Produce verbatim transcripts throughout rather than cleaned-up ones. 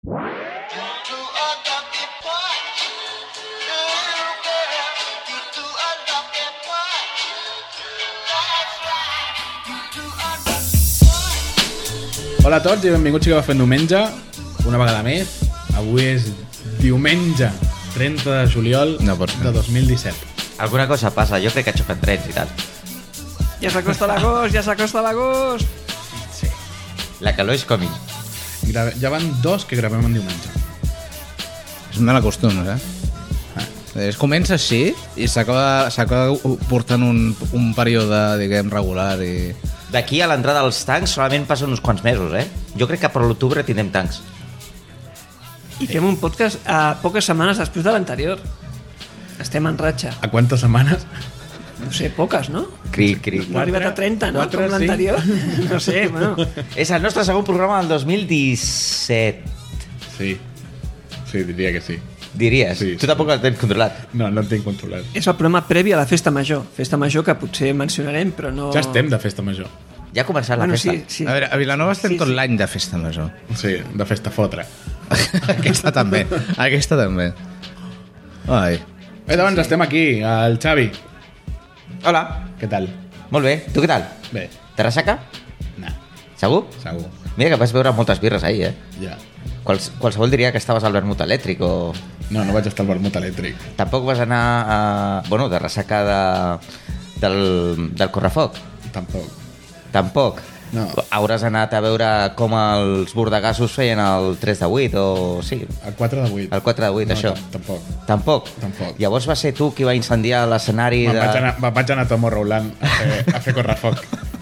Hola a tots i benvinguts a Que va fent diumenge, una vegada més. Avui és diumenge trenta de juliol no de dos mil disset. Alguna cosa passa, jo crec que xoquen trens i tal. Ja s'acosta l'agost, ja s'acosta l'agost. Sí. La calor és coming. Gra- Ja van dos que gravem en diumenge. És un mal costum, eh? Ah. Es comença així i s'acaba s'acaba portant un, un període, diguem, regular i... D'aquí a l'entrada dels tancs solament passen uns quants mesos, eh? Jo crec que per l'octubre tindrem tancs. I fem un podcast a poques setmanes després de l'anterior. Estem en ratxa. A quantes setmanes? No sé, poques, no? Cric, cric. No ha arribat a trenta, no? Quatre, Com l'anterior. No sé, bueno. És el nostre segon programa del dos mil disset. Sí. Sí, diria que sí. Diries? Sí, tu sí. tampoc el tens controlat. No, no el tinc controlat. És el programa previ a la festa major. Festa major que potser mencionarem, però no... Ja estem de festa major. Ja ha començat la Bueno, festa. sí, sí. A veure, a Vilanova estem Sí, tot sí. l'any de festa major. Sí, de festa fotre. Aquesta també. Aquesta també. Ai. Bé, doncs estem aquí, el Xavi. Hola. Què tal? Molt bé. Tu què tal? Bé, Te ressaca? nah, Segur? segur. Mira que vas veure moltes birres ahir, eh? Ja. Quals, qualsevol diria que estaves al vermut elèctric o... No, no vaig estar al vermut elèctric. Tampoc vas anar a... Bueno, de ressaca de... del, del correfoc. Tampoc. Tampoc. No. Hauràs anat a veure com els bordegassos feien el tres de vuit o... Sí, El quatre de vuit. el quatre de vuit, no, això. tam- Tampoc. Tampoc? Tampoc. Llavors va ser tu qui va incendiar l'escenari Me'n de... vaig anar, me'n vaig anar a Tomorrowland a fer, a fer correfoc.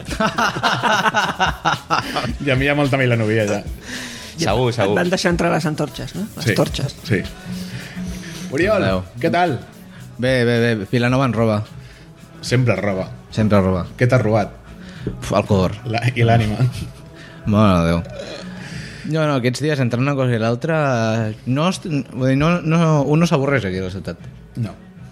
I a mi hi ha molta milanovia ja. Segur, Et segur. van deixar entrar les antorxes, no? Les Sí, torxes. Sí. Oriol, Adeu. què tal? Bé, bé, bé. Vilanova en roba. Sempre roba. Sempre roba. Què t'has robat? Uf, el cor. La, I l'ànima. Mare de Déu. No, no, aquests dies entre una cosa i l'altra no, est- vull dir, no, no, un no s'avorreix aquí a la ciutat. No.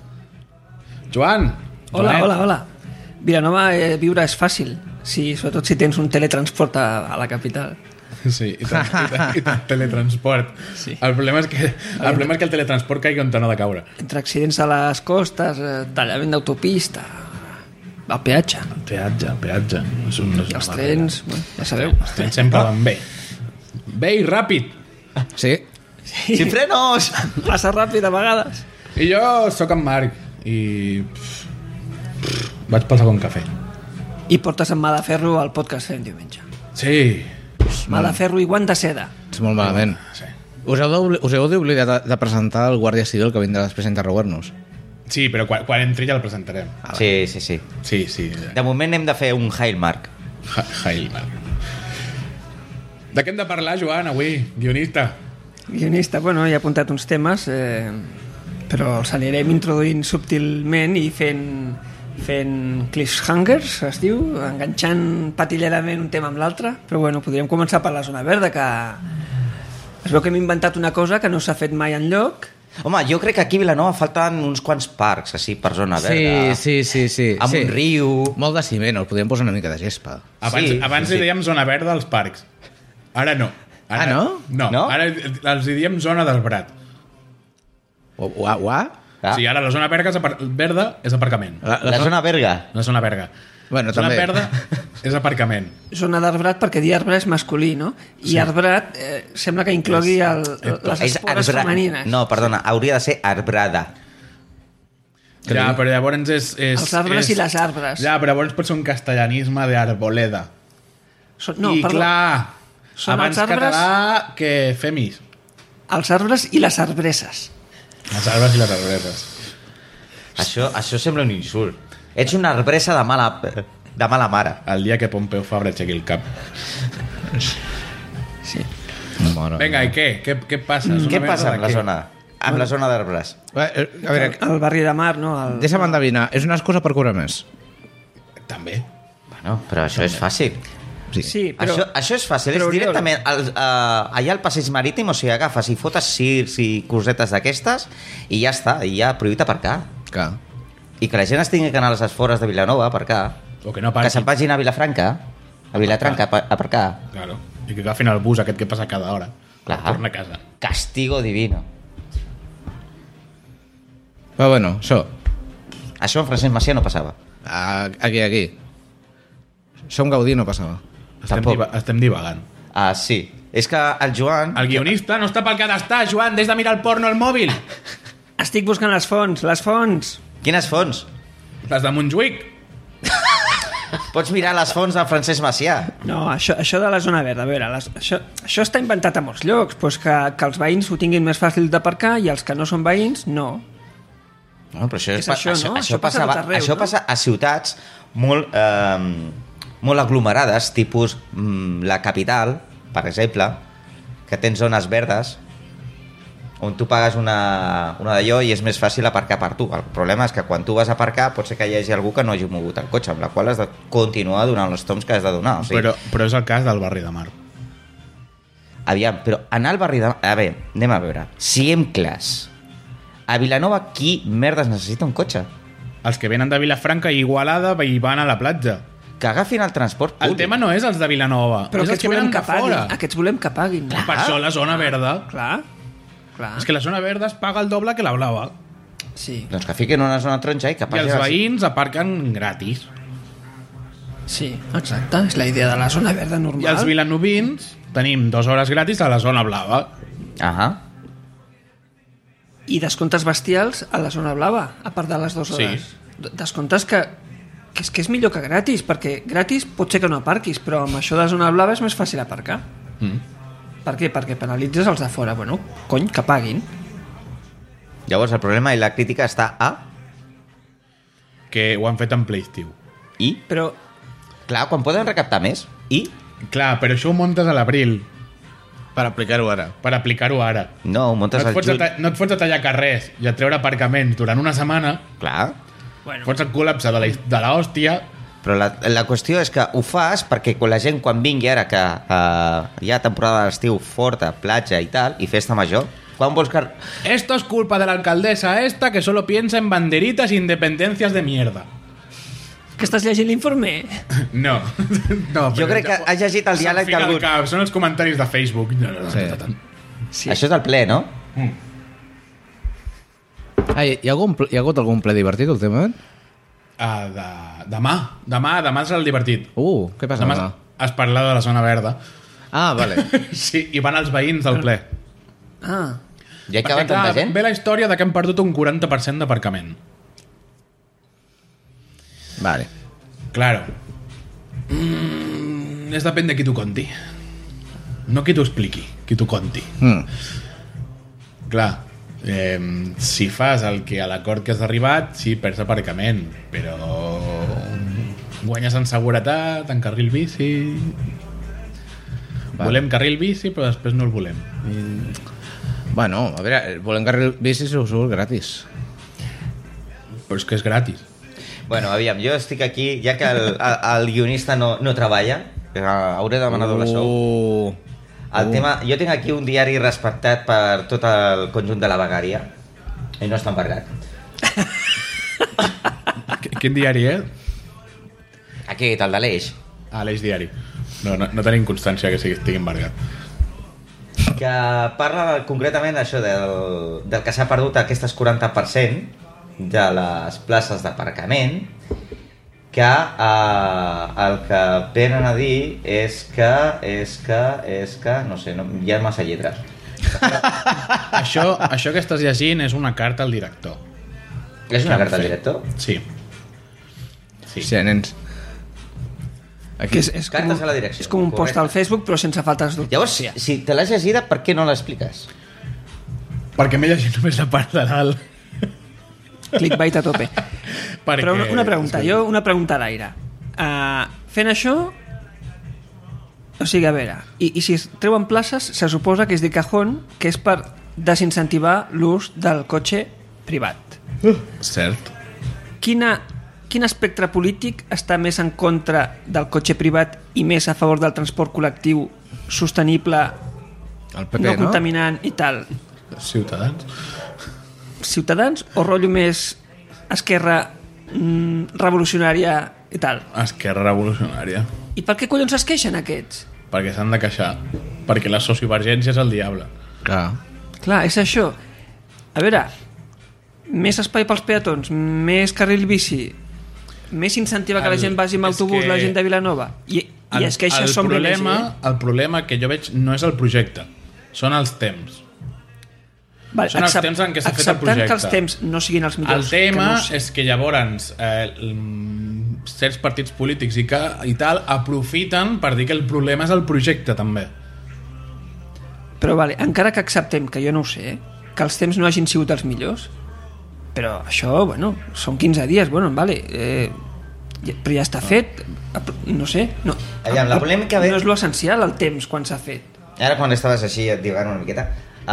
Joan! Hola, Joanet. hola, hola. Vilanova, eh, viure és fàcil. Sí, sobretot si tens un teletransport a, a la capital. Sí, i tant, i tant, i tant teletransport. Sí. El problema és que el problema és que el teletransport caigui on no ha de caure. Entre accidents a les costes, eh, tallament d'autopista, el peatge, El peatge, el peatge. És un, és una els barrera. trens, bueno, ja sabeu. Els trens sempre van bé. Bé i ràpid. Sí? Sin frenos! Passa ràpid a vegades. I jo sóc en Marc i... pff, pff, vaig pel segon cafè. I portes en mà de ferro al podcast fent diumenge. Sí. Mà de ferro i guant de seda. És molt malament. Sí. Us heu d'obli- us heu d'oblidar de, de presentar el Guàrdia Civil que vindrà després a interrogar-nos. Sí, però quan, quan entri ja el presentarem. Sí, sí, sí. Sí, sí. De moment hem de fer un Hail Mark. Ha- Hail Mark. De què hem de parlar, Joan, avui? Guionista. Guionista, bueno, he apuntat uns temes, eh, però els anirem introduint subtilment i fent, fent cliffhangers, es diu, enganxant patillerament un tema amb l'altre. Però bueno, podríem començar per la zona verda, que es veu que hem inventat una cosa que no s'ha fet mai enlloc. Home, jo crec que aquí a Vilanova falten uns quants parcs, així, per zona verda. Sí, sí, sí, sí. Amb sí. un riu. Molt de ciment, el podríem posar una mica de gespa. Abans, Sí, abans sí, li sí. dèiem zona verda als parcs. Ara no. Ara, Ah, no? No, No? ara els hi diem zona del Brat. Ua, ua? Ah. Sí, ara la zona verda és, apar verda és aparcament. La, La zona verga. La zona verga. Bueno, zona també. verda és aparcament. Zona d'arbrat, perquè dir arbre és masculí, no? I sí. arbrat eh, sembla que inclogui el, les És espores arbra- femenines. No, perdona, hauria de ser arbrada. Ja, però llavors és... és Els arbres és... i les arbres. Ja, però llavors pot ser un castellanisme d'arboleda. Són, no, I perdó, clar, Són abans els arbres- català que femis. els arbres i les arbresses. Els arbres i les arbreses. Això, això sembla un insult. Ets una arbresa de mala, de mala mare. El dia que Pompeu Fabra aixequi el cap. Sí. Mare Vinga, i què? Què, què passa? Zona Què verda passa de amb la què? zona? Amb la zona d'arbres. A veure, El barri de mar, no? El... deixa'm endevinar, és una excusa per cobrar més. També. Bueno, però això és fàcil. Sí. Sí, però... Això, això és fàcil, és però, Oriol, directament al, uh, allà al passeig marítim, o sigui, agafes i fotes cirs i cosetes d'aquestes i ja està, i ja prohibit aparcar. Clar. I que la gent es tingui que anar a les afores de Vilanova a aparcar, O que no que aparqui. se'n vagin a Vilafranca, a Vilatranca a aparcar. Claro. I que agafin el bus aquest que passa cada hora. Clar. Torna a casa. Castigo divino. Però bueno, això. Això en Francesc Macià no passava. Aquí, aquí. Som Gaudí no passava. Estem, Tampoc. diva estem divagant. Ah, sí. És que el Joan... El guionista no està pel que ha d'estar, Joan, des de mirar el porno al mòbil. Estic buscant les fonts, les fonts. Quines fonts? Les de Montjuïc. Pots mirar les fonts del Francesc Macià. No, això, això de la zona verda, a veure, les, això, això està inventat a molts llocs, doncs que, que els veïns ho tinguin més fàcil d'aparcar i els que no són veïns, no. No, però això, És això, això, no? això, Això passa a passava, tot arreu, això no? passa a ciutats molt, eh, molt aglomerades, tipus mm, la capital, per exemple, que tens zones verdes on tu pagues una, una d'allò i és més fàcil aparcar per tu. El problema és que quan tu vas a aparcar pot ser que hi hagi algú que no hagi mogut el cotxe, amb la qual has de continuar donant els toms que has de donar. O sigui, Però, però és el cas del barri de Mar. aviam, però anar al barri de... A veure, anem a veure. Siguem clars. A Vilanova, qui merdes necessita un cotxe? Els que venen de Vilafranca i Igualada i van a la platja. Que agafin el transport públic. El tema no és els de Vilanova, Però és els aquests que volem venen que de fora. paguin. Aquests volem que paguin. Per això la zona verda. Clar, clar. És que la zona verda es paga el doble que la blava. Sí, Doncs que fiquen una zona taronja i que I passi... els a la- veïns aparquen gratis. sí, exacte. És la idea de la zona verda normal. I els vilanovins tenim dues hores gratis a la zona blava. Ahà. I descomptes bestials a la zona blava, a part de les dues Sí. hores. Sí. Descomptes que, que és que és millor que gratis, perquè gratis pot ser que no aparquis, però amb això de zona blava és més fàcil aparcar. Mm. Per què? Perquè penalitzes els de fora. Bueno, cony, que paguin. Llavors el problema i la crítica està a... Que ho han fet en ple estiu. I? Però Clar, quan poden recaptar més. I? Clar, però això ho muntes a l'abril Per aplicar-ho ara. per aplicar-ho ara. No, ho No muntes et, al fots a juny. ta- no et fots a tallar carrers i a treure aparcaments durant una setmana, Clar. bueno, fots el col·lapse de la, de la hòstia. Però la, la qüestió és que ho fas perquè quan la gent quan vingui ara que uh, hi ha temporada d'estiu forta, platja i tal, i festa major, quan vols que... Esto es culpa de la alcaldesa esta que solo piensa en banderitas e independencias de mierda. que estàs llegint l'informe? No. no Jo crec que has llegit el diàleg del d'algun... cap, són els comentaris de Facebook. No, no, no, Sí. no, no, no. Sí. Això és el ple, no? Ah, hi, ha algun, ple- hi ha hagut algun ple divertit últimament? Uh, de, demà. Demà demà serà el divertit. Uh, què passa Demà demà? es parla de la zona verda. Ah, vale. Sí, i van els veïns del ple. Ah, Ja hi caben tanta gent? ve la història de que hem perdut un quaranta per cent d'aparcament. Vale. Claro. Mm, es depèn de qui t'ho conti. No qui t'ho expliqui, qui t'ho conti. Mm. Clar, eh, si fas el que a l'acord que has arribat, sí, perds aparcament, però guanyes en seguretat, en carril bici... Vale. Volem carril bici, però després no el volem. Bueno, a veure, volem carril bici si us surt gratis. Però és que és gratis. Bueno, aviam, jo estic aquí, ja que el, el, el guionista no, no treballa, eh, hauré de demanar doble sou. Uh, El tema, jo tinc aquí un diari respectat per tot el conjunt de la Bagària i no està embargat. Qu- Quin diari, eh? Aquest, el de l'Eix, Ah, l'Eix Diari. No, no, no tenim constància que sigui, estigui embargat. que parla concretament això del, del que s'ha perdut aquestes quaranta per cent de les places d'aparcament, que eh, el que venen a dir és que, és que, és que, no sé, no, hi ha massa lletres. això, això que estàs llegint és una carta al director. És una Que han carta al fet. director? Sí. Sí. sí, nens. que és, és, com, Cartes un- a la direcció, és com un post correcte. al Facebook però sense faltes Llavors, d'ortografia. si te l'has llegida, per què no l'expliques? Perquè m'he llegit només la part de dalt. Clickbait a tope. Perquè... Però una, una pregunta, jo una pregunta a l'aire. Uh, fent això, o sigui, a veure, i, i si es treuen places, se suposa que és de cajón que és per desincentivar l'ús del cotxe privat. Cert. Quina, quin espectre polític està més en contra del cotxe privat i més a favor del transport col·lectiu sostenible, El P P, no no? contaminant i tal? Ciutadans. Ciutadans o rotllo més esquerra mm, revolucionària i tal? Esquerra Revolucionària. I per què collons es queixen aquests? Perquè s'han de queixar. perquè la sociovergència és el diable. Clar. Clar, és això. A veure, més espai pels peatons, més carril bici, més incentiva que El- la gent vagi amb és autobús, que- la gent de Vilanova. I, i es queixa el som problema, B L G. el problema que jo veig no és el projecte, són els temps. Vale, són els temps en què s'ha fet el acceptant que els projecte. temps no siguin els El millors. tema que no sé. és que llavors eh, l- certs partits polítics i, que, i tal aprofiten per dir que el problema és el projecte també. Però vale, encara que acceptem, que jo no ho sé, que els temps no hagin sigut els millors, però això, bueno, són quinze dies, bueno, vale, eh, ja- però ja està fet, no sé, no, Aviam, la polèmica ve- no és l'essencial el temps quan s'ha fet. Ara quan estaves així divagant una miqueta,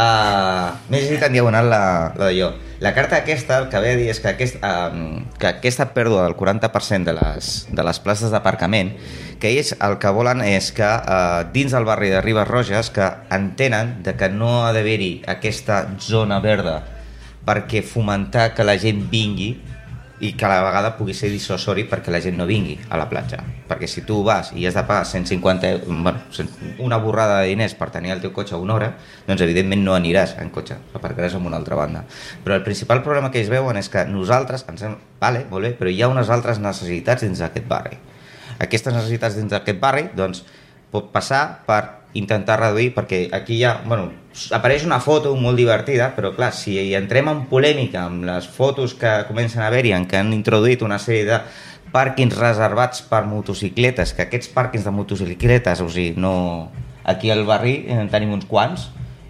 uh, m'he llegit en diagonal la, la d'allò. La carta aquesta el que ve a dir és que, aquest, uh, que aquesta pèrdua del quaranta per cent de les, de les places d'aparcament, que ells el que volen és que uh, dins del barri de Ribes Roges que entenen de que no ha d'haver-hi aquesta zona verda perquè fomentar que la gent vingui i que a la vegada pugui ser dissuasori perquè la gent no vingui a la platja, perquè si tu vas i has de pagar cent cinquanta euros, bueno, una borrada de diners per tenir el teu cotxe una hora, doncs evidentment no aniràs en cotxe, aparcaràs en una altra banda. Però el principal problema que ells veuen és que nosaltres, ens hem, vale, molt bé, però hi ha unes altres necessitats dins d'aquest barri. Aquestes necessitats dins d'aquest barri doncs, pot passar per intentar reduir, perquè aquí hi ha, bueno, apareix una foto molt divertida, però clar, si entrem en polèmica amb les fotos que comencen a haver-hi en què han introduït una sèrie de pàrquings reservats per motocicletes, que aquests pàrquings de motocicletes, o sigui, no... Aquí al barri en tenim uns quants,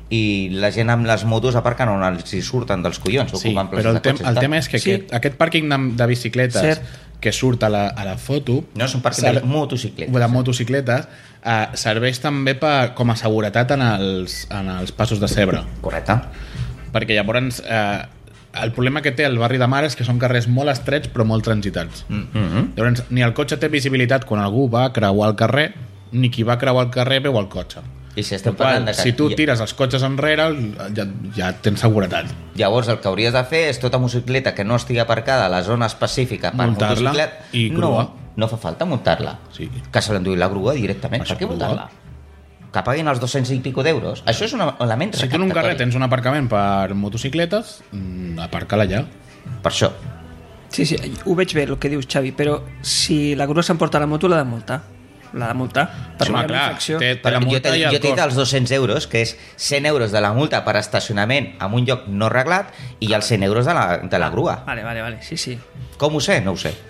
i la gent amb les motos aparquen on els hi surten dels collons, Sí, ocupant però places el, de tem cotxes. el tal. tema és que Sí. aquest, aquest pàrquing de, de bicicletes Cert. que surt a la, a la foto... No, és un pàrquing ser- de motocicletes. De motocicletes, eh, serveix també per, com a seguretat en els, en els passos de Cebre. Correcte. Perquè llavors eh, el problema que té el barri de Mar és que són carrers molt estrets però molt transitats. Mm -hmm. Llavors ni el cotxe té visibilitat quan algú va a creuar el carrer, ni qui va a creuar el carrer veu el cotxe. I si estem Qual, parlant de que... si tu tires els cotxes enrere ja, ja tens seguretat. Llavors el que hauries de fer és tota motocicleta que no estigui aparcada a la zona específica per Muntar-la motocicleta... i grua. No, no fa falta muntar-la. Sí. Que se l'enduï la grua directament. Això, Per què grua. muntar-la? Que paguin els dos-cents i pico d'euros. Això és un element Si tu en un carrer recaptatori. tens un aparcament per motocicletes, mm, aparca-la allà. Per això. Sí, sí, ho veig bé el que dius, Xavi, però si la grua s'emporta la moto l'ha de multar. L'ha de multar. Per Home, una clar, infracció. té, té Però la jo multa t'he i jo el t'he dit cost. els dos-cents euros, que és cent euros de la multa per estacionament en un lloc no reglat i els cent euros de la, de la grua. Vale, vale, vale, sí, sí. Com ho sé? No ho sé.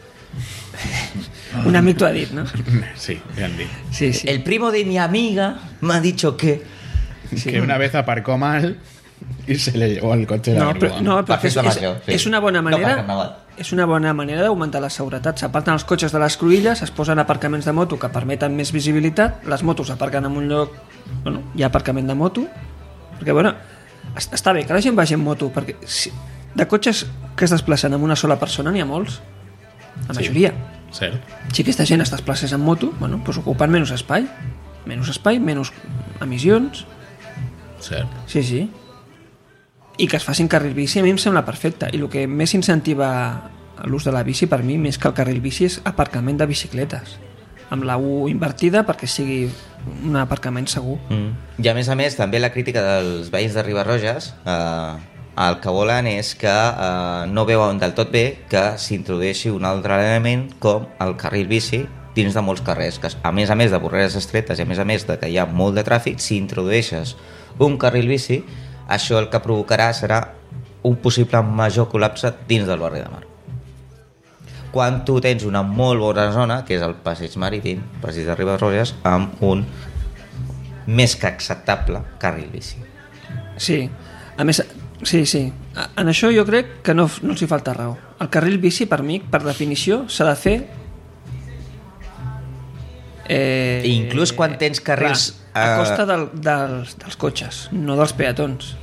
Un amic t'ho ha dit, no? Sí, ja han dit. Sí, sí. El primo de mi amiga m'ha dicho que... Sí. Que una vez aparcó mal y se le llevó el coche de la No, grua. però, no, Per perquè és, festa és, major, sí. és una bona No per manera carnaval. és una bona manera d'augmentar la seguretat. S'aparten els cotxes de les cruïlles, es posen aparcaments de moto que permeten més visibilitat, les motos aparquen en un lloc, bueno, hi ha aparcament de moto, perquè bueno, es- està bé que la gent vagi en moto, perquè si, de cotxes que es desplacen amb una sola persona n'hi ha molts, la Sí. majoria. Cert. Si aquesta gent es desplacés en moto, bueno, doncs ocupen menys espai, menys espai, menys emissions. Cert. Sí, sí. I que es facin carril bici a mi em sembla perfecte. I el que més incentiva l'ús de la bici per mi, més que el carril bici, és aparcament de bicicletes. Amb la U invertida perquè sigui un aparcament segur. Mm. I a més a més, també la crítica dels veïns de Ribarroges, eh, el que volen és que eh, no veuen del tot bé que s'introdueixi un altre element com el carril bici dins de molts carrers, que a més a més de vorreres estretes i a més a més de que hi ha molt de tràfic, si introdueixes un carril bici, això el que provocarà serà un possible major col·lapse dins del barri de Mar. Quan tu tens una molt bona zona, que és el passeig marítim, passeig de Ribarroges, amb un més que acceptable carril bici. Sí. A més, sí, sí. A- En això jo crec que no, no els hi falta raó. El carril bici, per mi, per definició, s'ha de fer... Eh, I inclús quan tens carrils, Clar, a eh, costa del, dels, dels cotxes, no dels peatons.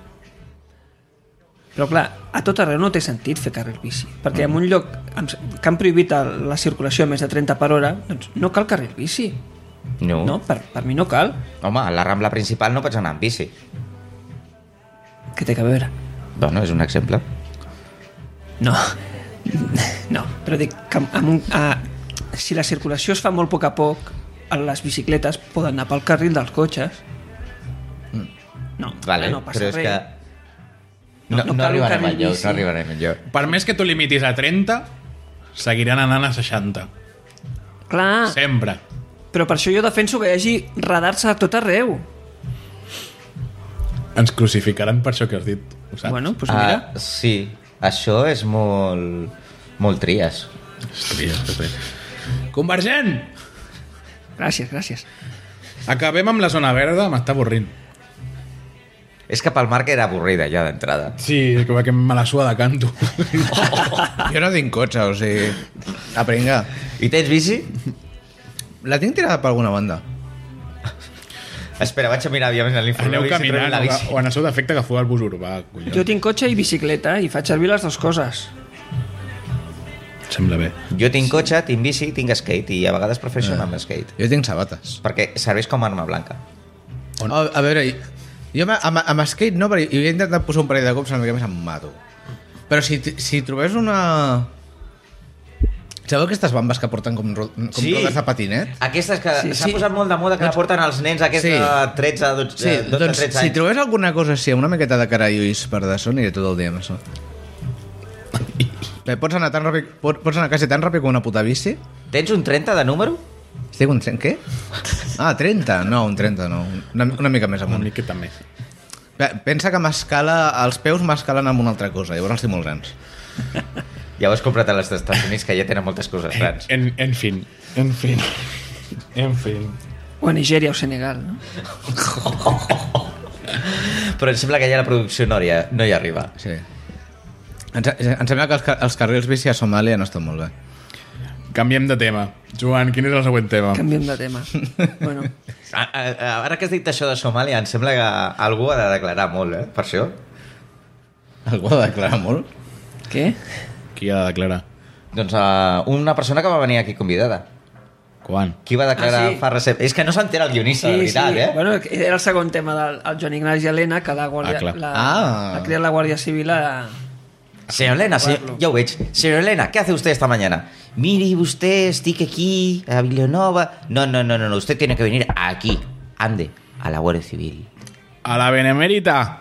Però clar, a tot arreu no té sentit fer carril bici, perquè en un lloc amb- que han prohibit el- la circulació a més de trenta per hora, doncs no cal carril bici. No. No, per, per mi no cal. Home, a la Rambla principal no pots anar amb bici. Què té que veure? Bueno, és un exemple. No, no, però dic que amb un, a, si la circulació es fa molt a poc a poc, les bicicletes poden anar pel carril dels cotxes Vale, Ah, no passa però és res. que... No- No, no no, cal un arribarem carril enlloc, bici. no arribarem enlloc. Per més que tu limitis a trenta, seguiran anant a seixanta. Clar, Sempre. però per això jo defenso que hi hagi radars a tot arreu. Ens crucificaran per això que has dit. Ho saps? Bueno, doncs mira. Ah, sí, això és molt... molt tries. Hòstia, hòstia. Convergent! Gràcies, gràcies. Acabem amb la zona verda, m'està avorrint. És que pel Marc era avorrida ja d'entrada. Sí, és que, que me la sua de canto. Jo no tinc cotxe, o sigui... Aprenga. I tens bici? La tinc tirada per alguna banda. Espera, vaig a mirar aviam en l'informe. Aneu si trobem caminant la o, bici. o en el seu defecte agafeu el bus urbà, collons. Jo tinc cotxe i bicicleta i faig servir les dues coses. Sembla bé. Jo tinc cotxe, tinc bici, tinc skate i a vegades prefereixo anar amb skate. Jo tinc sabates. Perquè serveix com a arma blanca. A, a veure, jo amb, amb, amb skate no, perquè jo he intentat posar un parell de cops una mica més em mato. Però si, si trobés una... Sabeu aquestes bambes que porten com, ro com Sí. rodes de patinet? Aquestes que Sí, s'ha sí. posat molt de moda, que la porten els nens aquests Sí. de tretze, dotze, Sí, dotze, doncs tretze si anys. trobés alguna cosa així, una miqueta de carallulls per de son, aniré tot el dia amb això. Bé, pots anar tan ràpid, pots, pots anar quasi tan ràpid com una puta bici? Tens un trenta de número? Estic un trenta, què? Ah, trenta? No, un trenta no. Una, una mica més Una amunt. miqueta més. Bé, pensa que m'escala, els peus m'escalen amb una altra cosa, llavors els tinc molt grans. Ja ho has comprat a les Estats Units, que ja tenen moltes coses grans. En, en fin. En fin. En fin. O a Nigèria o Senegal, no? Però em sembla que ja la producció no hi, no hi arriba. Sí. Em, se- em sembla que els, ca- els carrils bici a Somàlia no estan molt bé. Canviem de tema. Joan, quin és el següent tema? Canviem de tema. Bueno, A, a, a, ara que has dit això de Somàlia, em sembla que algú ha de declarar molt, eh? Per això. Algú ha de declarar molt? què? Qui ha de declarar? Doncs uh, una persona que va venir aquí convidada. Quan? Qui va declarar Ah, sí? fa recent? És que no s'entera el guionista, de veritat, eh? Bueno, era el segon tema del el Joan Ignasi Helena, que la, Guàrdia, Ah, clar. la, Ah. ha creat la Guàrdia Civil a... Señor Elena, se- ya lo veis. Señor Elena, ¿qué hace usted esta mañana? Mire usted, estic aquí, a Villanova. No, no, no, no, no, usted tiene que venir aquí. Ande, a la Guardia Civil. A la Benemèrita!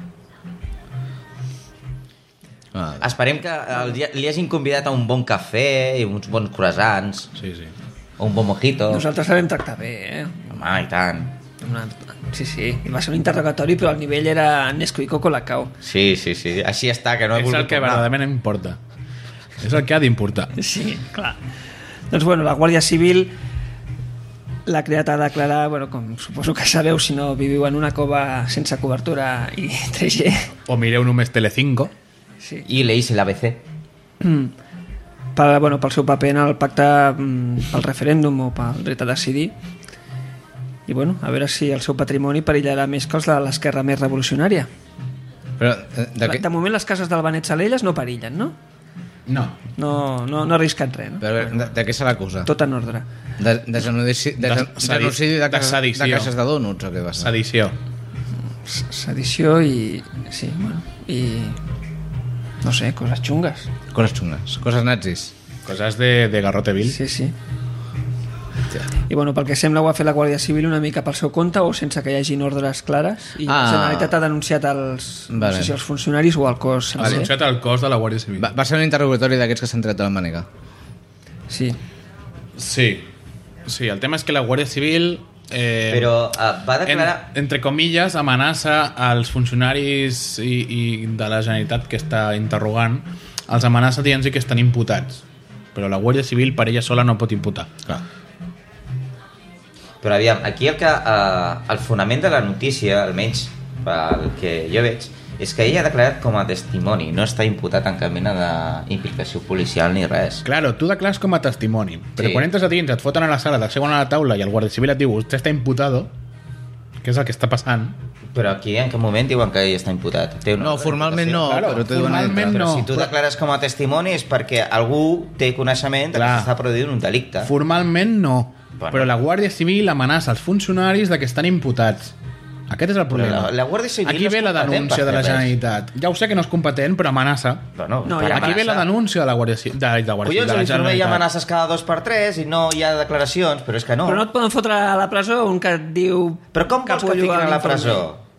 Ah, Esperem que el, dia- li hagin convidat a un bon cafè i uns bons croissants, Sí, sí. o un bon mojito. Nosaltres la vam tractar bé, eh? Home, i tant. Una... Sí, sí, i va ser un interrogatori, però el nivell era Nesquik o Colacao. Sí, sí, sí, així està, que no he És el volgut que tornar. verdaderament importa. És el que ha d'importar. Sí, clar. Doncs bueno, la Guàrdia Civil l'ha creat a declarar, bueno, com suposo que sabeu, si no viviu en una cova sense cobertura i tres G. O mireu només Telecinco. Sí. I le hice l'A B C. Mm. Per, bueno, pel seu paper en el pacte mm, pel referèndum o pel dret a decidir. I bueno, a veure si el seu patrimoni perillarà més que els de l'esquerra més revolucionària. però eh, de, De, què, de moment les cases del Benet Salelles no perillen, no? No. No, no, no arrisquen res, no? però, de, de què se l'acusa? Tot en ordre. De, de, genocidi, de, De de, sedi- genocidi de, de cases, sedició. de caixes de donuts o què va ser? Sedició. S- Sedició i... Sí, bueno, i... No sé, coses xungues. Coses xungues, coses nazis. Coses de, de Garrote Vil. Sí, sí. I bueno, pel que sembla ho ha fet la Guàrdia Civil una mica pel seu compte o sense que hi hagin ordres clares i Ah. la Generalitat ha denunciat els, no Vale. sé si els funcionaris o el cos Ha sencer. denunciat el cos de la Guàrdia Civil. Va, va ser un interrogatori d'aquests que s'han tret de la màniga. Sí. Sí. Sí, el tema és que la Guàrdia Civil... Eh, Però uh, va en, declarar... entre comilles, amenaça als funcionaris i, i de la Generalitat que està interrogant, els amenaça dient que estan imputats. Però la Guàrdia Civil per ella sola no pot imputar. Clar. Però aviam, aquí el que eh, el fonament de la notícia, almenys pel que jo veig, és que ell ha declarat com a testimoni, no està imputat en cap mena d'implicació policial ni res. Claro, tu declares com a testimoni, però Sí. quan entres a dins, et foten a la sala, t'asseuen a la taula i el Guàrdia Civil et diu usted està imputado, que és el que està passant. Però aquí en què moment diuen que ell està imputat? Té una No, formalment no, Claro, però t'ho diuen a formalment dintre. Però no. si tu declares com a testimoni és perquè algú té coneixement de que Clar. s'està produint un delicte. Formalment no, Bueno. però la Guàrdia Civil amenaça els funcionaris de que estan imputats. Aquest és el problema. la- la Guàrdia Civil Aquí no és ve la competent denúncia per de la fer res. Generalitat. Ja ho sé que no és competent, però amenaça. Bueno, No, per ja Aquí ve la amenaçar. denúncia de la Guàrdia Civil. De, de la Guàrdia Civil, Collons, de a la l'informe hi ha Generalitat. amenaces cada dos per tres i no hi ha declaracions, però és que no. Però no et poden fotre a la presó un que et diu... Però com vols que et capullo fiquin a la l'informe? presó?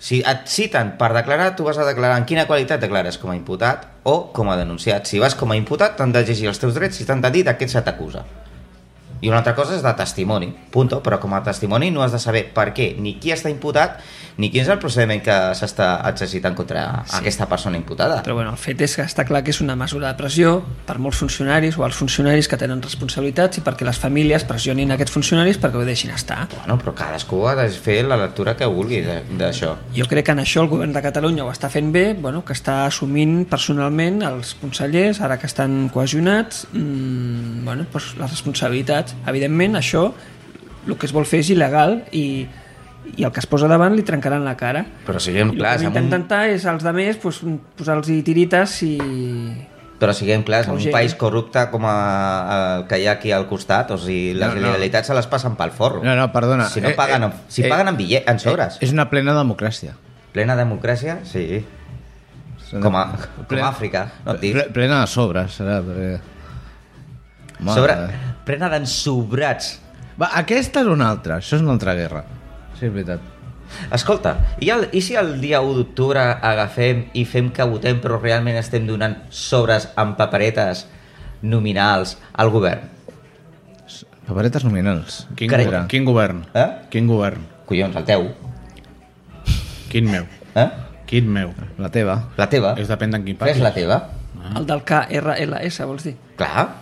Si et citen per declarar, tu vas a declarar en quina qualitat declares, com a imputat o com a denunciat. Si vas com a imputat, t'han de llegir els teus drets i t'han de dir de què se t'acusa. I una altra cosa és de testimoni, punto, però com a testimoni no has de saber per què, ni qui està imputat, ni quin és el procediment que s'està exercitant contra sí. aquesta persona imputada. Però bueno, el fet és que està clar que és una mesura de pressió per molts funcionaris o els funcionaris que tenen responsabilitats i perquè les famílies pressionin aquests funcionaris perquè ho deixin estar. Bueno, però cadascú ha de fer la lectura que vulgui d'això. Jo crec que en això el govern de Catalunya ho està fent bé, bueno, que està assumint personalment els consellers, ara que estan cohesionats, mmm, bueno, doncs les responsabilitats. Evidentment, això, el que es vol fer és il·legal i, i el que es posa davant li trencaran la cara. Però siguem clars... El que intentar un... és als altres pues, posar-los tirites i... Però siguem clars, en un país corrupte com a, el que hi ha aquí al costat, o sigui, les no, no. il·legalitats se les passen pel forro. No, no, perdona. Si no paguen, eh, eh, si paguen en, bitllet, en sobres. Eh, és una plena democràcia. Plena democràcia? Sí. Com a, com a Àfrica, no et dic. Plena de sobres, serà, perquè... Sobre... Plena d'ensobrats. Va, aquesta és una altra, això és una altra guerra. Sí, és veritat. Escolta, i, el, i si el dia u d'octubre agafem i fem que votem però realment estem donant sobres amb paperetes nominals al govern? Paperetes nominals? Quin, go quin govern? Eh? Quin govern? Collons, el teu. Quin meu? Eh? Quin meu? La teva. La teva. És depèn d'en quin partit. És la teva. Ah. El del K R L S, vols dir? Clar.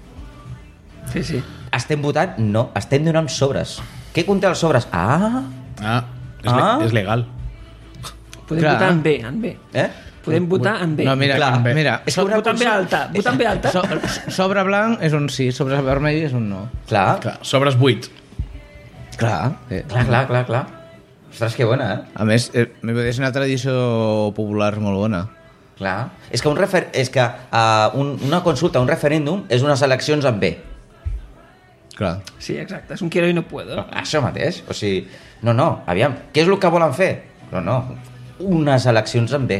Sí, sí. Estem votant? No, estem donant sobres. Què conté els sobres? Ah! Ah, és, ah. Le és legal. Podem Clar. votar en B, en B. Eh? Podem votar en B. No, mira, Clar. en B. mira. És que votar en B alta. Votar en B alta. So, sobre blanc és un sí, sobre vermell és un no. Clar. Clar. Sobres vuit. Clar. Eh. Clar, clar, clar, clar. Ostres, que bona, eh? A més, eh, és una tradició popular molt bona. Clar. És que, un refer... és que uh, un, una consulta, un referèndum, és unes eleccions en B. Clar. Sí, exacte, és un quiero i no puedo. Això mateix, o sigui, no, no, aviam, què és el que volen fer? No, no, unes eleccions en B.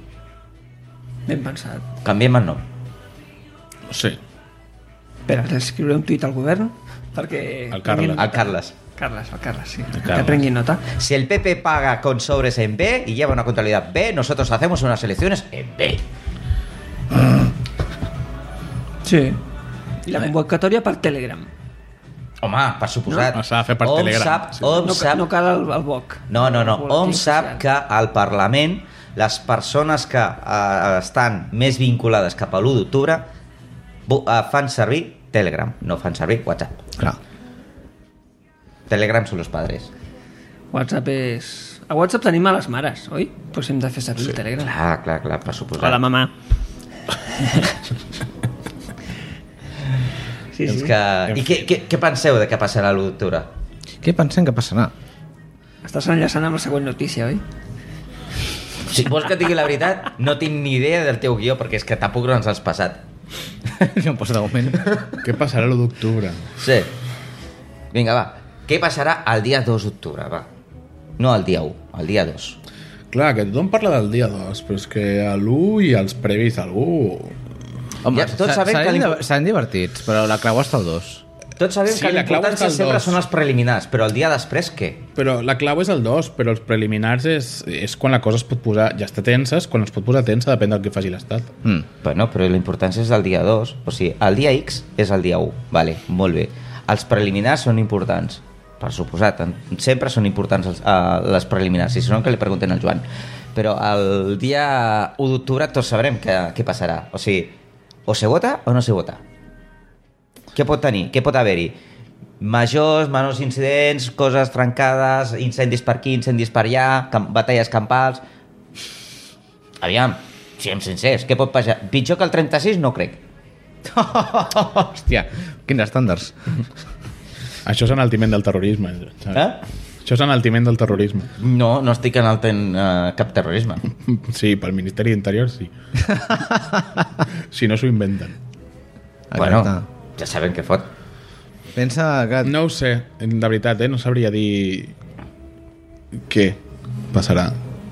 Ben pensat. Canviem el nom. Sí. Espera, escriuré un tuit al govern perquè... El Carles. El Carles. Carles, el Carles, sí. El Carles. Que prenguin nota. Si el P P paga con sobres en B y lleva una contabilidad B, nosotros hacemos unas elecciones en B. Sí. I la convocatòria per Telegram. Home, per suposat. No? S'ha de fer per Telegram. Sap, sí. Hom no, sap... no cal el, el B O C. No, no, no. Hom sap que al Parlament les persones que eh, estan més vinculades cap a l'u d'octubre eh, fan servir Telegram, no fan servir WhatsApp. Clar. Telegram són els padres. WhatsApp és... A WhatsApp tenim a les mares, oi? Pues hem de fer servir sí. el Telegram. Clar, clar, clar, per suposat. Hola, mamà. Sí, sí. Que... I què, què, què penseu de què passarà l'u d'octubre? Què pensem que passarà? Estàs enllaçant amb la següent notícia, oi? Si vols que et digui la veritat, no tinc ni idea del teu guió, perquè és que tampoc no ens has passat. No em posa de moment. Què passarà l'u d'octubre? Sí. Vinga, va. Què passarà el dia dos d'octubre, va? No el dia u, el dia dos. Clar, que tothom parla del dia dos, però és que a l'u i els previs a l'u... Home, ja, tots sabem que seran divertits, però la clau està al dos. Tots sabem sí, que l'importància sempre dos. Són els preliminars, però el dia després què? Però la clau és el dos, però els preliminars és, és quan la cosa es pot posar, ja està tensa, quan es pot posar tensa depèn del que faci l'Estat. Mm. Bueno, però la importància és el dia dos, o sigui, el dia X és el dia u, vale, molt bé. Els preliminars són importants, per suposat, sempre són importants els, uh, les preliminars, si no que li pregunten al Joan. Però el dia u d'octubre tots sabrem què, què passarà, o sigui, o se vota o no se vota. Què pot tenir? Què pot haver-hi? Majors, menors incidents, coses trencades, incendis per aquí, incendis per allà, camp batalles campals... Aviam, siguem sincers, què pot passar? Pitjor que el trenta-sis no crec. Hòstia, quins estàndards. Això és enaltiment del terrorisme. Saps? Eh? Això és enaltiment del terrorisme. No, no estic enaltent uh, cap terrorisme. Sí, pel Ministeri d'Interior sí. Si no s'ho inventen. Bueno, ja sabem què fot. Pensa que... No ho sé, de veritat, eh? No sabria dir què passarà.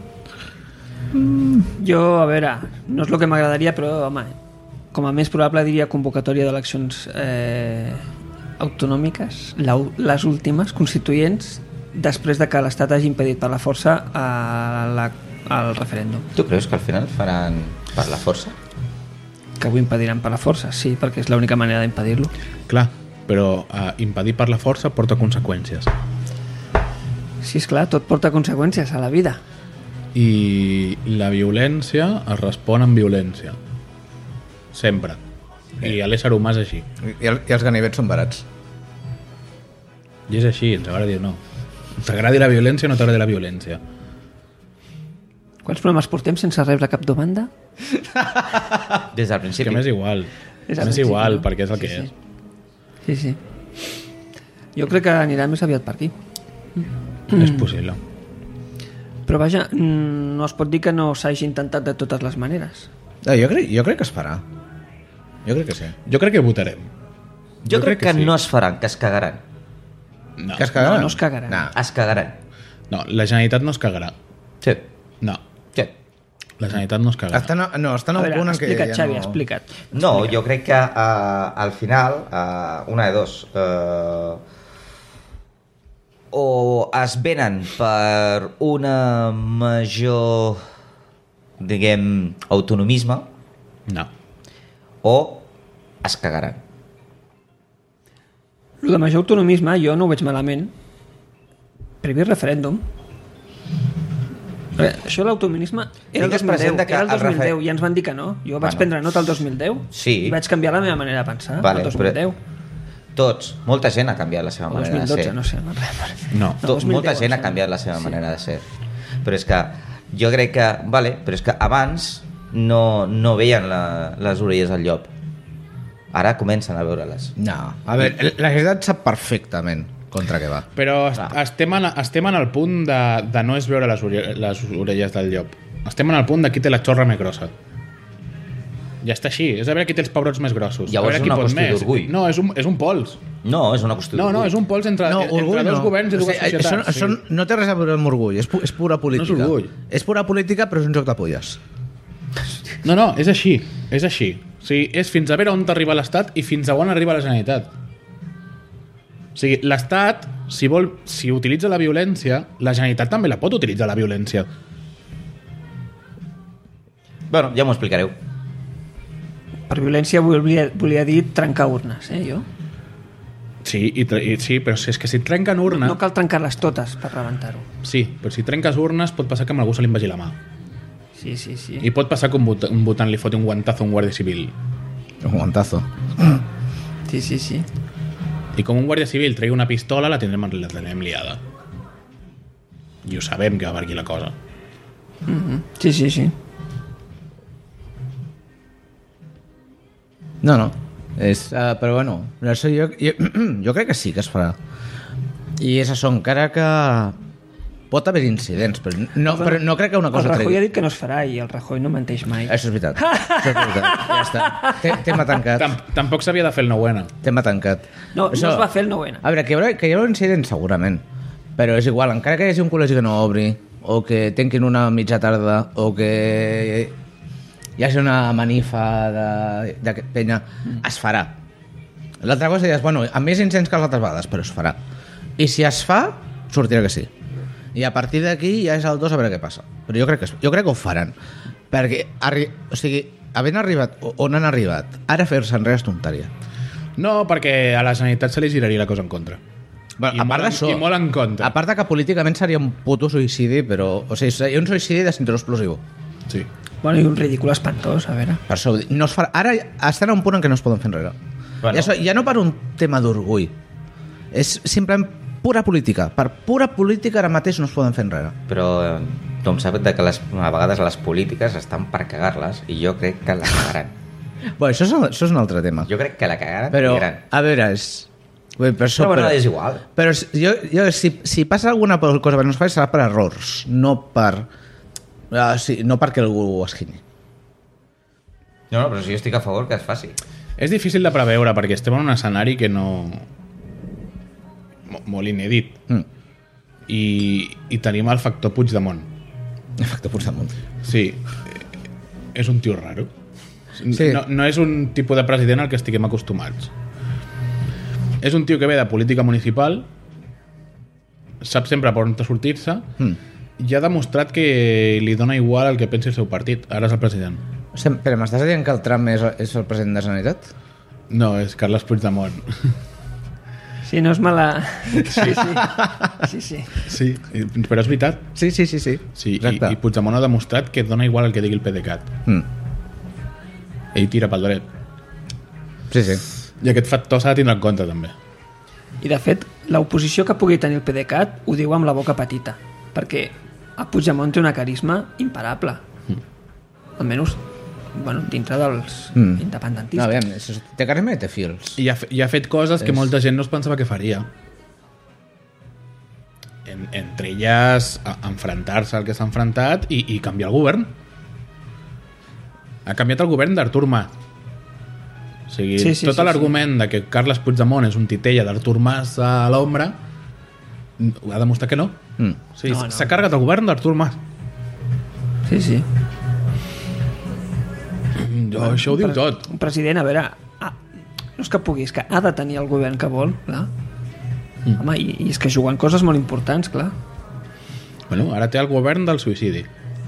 Mm, jo, a veure, no és el que m'agradaria, però, home, com a més probable diria convocatòria d'eleccions eh, autonòmiques, la, les últimes, constituents, després de que l'Estat hagi impedit per la força a la, al referèndum. Tu creus que al final faran per la força? Que ho impediran per la força, sí, perquè és l'única manera d'impedir-lo. Clar, però uh, impedir per la força porta conseqüències. Sí, és clar, tot porta conseqüències a la vida. I la violència es respon amb violència. Sempre. I l'ésser humà és així. I, el, I els ganivets són barats. I és així, ens agrada dir no. T'agradi la violència o no t'agradi la violència? Quants programes portem sense rebre cap demanda? Des del És principi. que m'és igual. És al M'és principi, igual, no? perquè és el Sí, que sí. és. Sí, sí. Jo crec que anirà més aviat per aquí. Mm. És possible. Però vaja, mm, no es pot dir que no s'hagi intentat de totes les maneres. No, jo, crec, jo crec que es farà. Jo crec que sí. Jo crec que votarem. Jo, jo crec que, que sí. no es faran, que es cagaran. No. Que es cagaran? No, no es cagaran. No. Es cagaran. No, la Generalitat no es cagarà. Sí. No, Sí. la Generalitat no es cagarà. Estan, a- no, estan a A un veure, punt en què explica't, ja Xavi, no... explica't. No, jo crec que uh, al final, uh, una de dos, uh, o es venen per una major, diguem, autonomisme, No. o es cagaran. El de major autonomisme jo no ho veig malament. Previ referèndum. Eh, Això l'autonomisme era el Digues dos mil deu, present que era el el dos mil deu refer- i ens van dir que no. Jo vaig Bueno. prendre nota el dos mil deu Sí. i vaig canviar la meva manera de pensar Vale, el dos mil deu. Tots, molta gent ha canviat la seva O manera dos mil dotze, de ser. no sé. No, res. No. No, Tot, dos mil molta deu, gent ha em canviat sembla. la seva Sí. manera de ser. Però és que jo crec que, vale, però és que abans no, no veien la, les orelles del llop. Ara comencen a veure-les. No, a veure, la societat sap perfectament contra què va. Però est estem, en, estem en el punt de, de no és veure les, ore les orelles del llop. Estem en el punt de qui té la xorra més grossa. Ja està així. És a veure qui té els pebrots més grossos. Llavors a veure és qui una pot qüestió més. d'orgull. No, és un, és un pols. No, és una qüestió No, no, d'orgull. és un pols entre, No, entre orgull dos no. governs i O dues sigui, societats. això, això no té res a veure amb orgull, és, pu és pura política. No és orgull. És pura política, però és un joc de polles. No, no, és així. És així. O sigui, és fins a veure on arriba l'Estat i fins a on arriba la Generalitat. O sigui, l'Estat, si vol, si utilitza la violència, la Generalitat també la pot utilitzar, la violència. Bueno, ja m'ho explicareu. Per violència volia, volia dir trencar urnes, eh, jo. Sí, i, i, sí, però si és que si trenquen urna... No cal trencar-les totes per rebentar-ho. Sí, però si trenques urnes pot passar que amb algú se li vagi la mà. Sí, sí, sí. I pot passar que un, vot un votant li foti un guantazo a un guàrdia civil. Un guantazo. Sí, sí, sí. I com un guàrdia civil tregui una pistola, la tindrem, la tindrem liada. I ho sabem que va per aquí la cosa. Mm-hmm. Sí, sí, sí. No, no. És, uh, però bueno, això jo, jo, jo crec que sí que es farà. I és això, encara que pot haver incidents, però no, però no crec que una El cosa Rajoy ha tregui. dit que no es farà i el Rajoy no menteix mai. Això és veritat. Això és veritat. Ja està. Té- Tema tancat. Tam Tampoc s'havia de fer el nou N. Tema tancat. No, no es va fer el nou N. A veure, que hi haurà, que hi haurà incidents segurament, però és igual, encara que hi hagi un col·legi que no obri, o que tanquin una mitja tarda, o que hi hagi una manifa de, de penya, mm. es farà. L'altra cosa és, bueno, amb més incens que les altres vegades, però es farà. I si es fa, sortirà que sí. I a partir d'aquí ja és el dos a veure què passa. Però jo crec que, jo crec que ho faran. Perquè, arri o sigui, havent arribat on han arribat, ara fer-se enrere és tonteria. No, perquè a la Generalitat se li giraria la cosa en contra. Bueno, I a part molt en- d'això, i molt en contra. a part de que políticament seria un puto suïcidi, però, o sigui, seria un suïcidi de cinturó explosiu. Sí. Bueno, i un ridícul espantós, a veure. Per això, ho dic, no es farà, ara estan a un punt en què no es poden fer enrere. Bueno. Ja, ja no per un tema d'orgull, és simplement pura política. Per pura política ara mateix no es poden fer enrere. Però eh, tothom sap de que les, a vegades les polítiques estan per cagar-les i jo crec que la cagaran. Bueno, això és, això és un altre tema. Jo crec que la cagaran Però, i gran. a veure, és... Bé, per això, Però bueno, és igual. Però si- jo, jo, si, si passa alguna cosa que no es faci serà per errors, no per... Uh, sí, no perquè algú es quini. No, no, però si jo estic a favor que es faci. És difícil de preveure perquè estem en un escenari que no... Mo- molt inèdit. Mm. I, i tenim el factor Puigdemont. Efecte Puigdemont. Sí, és un tio raro. Sí. No, no és un tipus de president al que estiguem acostumats. És un tio que ve de política municipal, sap sempre per on sortir-se Mm. i ha demostrat que li dona igual el que pensi el seu partit. Ara és el president. Hòstia, però m'estàs dient que el Trump és, és el president de la Generalitat? No, és Carles Puigdemont. Sí, no és mala... Sí, sí. sí, sí. Sí, però és veritat. Sí, sí, sí, sí. Sí, i, Exacte. i Puigdemont ha demostrat que dona igual el que digui el PDeCAT. Mm. Ell tira pel dret. Sí, sí. I aquest factor s'ha de tindre en compte, també. I, de fet, l'oposició que pugui tenir el PDeCAT ho diu amb la boca petita, perquè el Puigdemont té una carisma imparable. Mm. Almenys, bueno, dintre dels Mm. mm. independentistes. No, aviam, és- té carisma i té fils. I ha, fe- i ha fet coses que És- molta gent no es pensava que faria. En, entre elles, a- enfrontar-se al que s'ha enfrontat i, i canviar el govern. Ha canviat el govern d'Artur Mas. O sigui, Sí, sí, tot sí, l'argument de que Carles Puigdemont és un titella d'Artur Mas a l'ombra ha demostrat que no. Mm. O sigui, No, no. s'ha carregat el govern d'Artur Mas. Sí, sí. Jo, això ho diu Un pre- tot. Un president, a veure, ah, no és que puguis, que ha de tenir el govern que vol, clar. Mm. Home, i, i és que juguen coses molt importants, clar. Bueno, ara té el govern del suïcidi.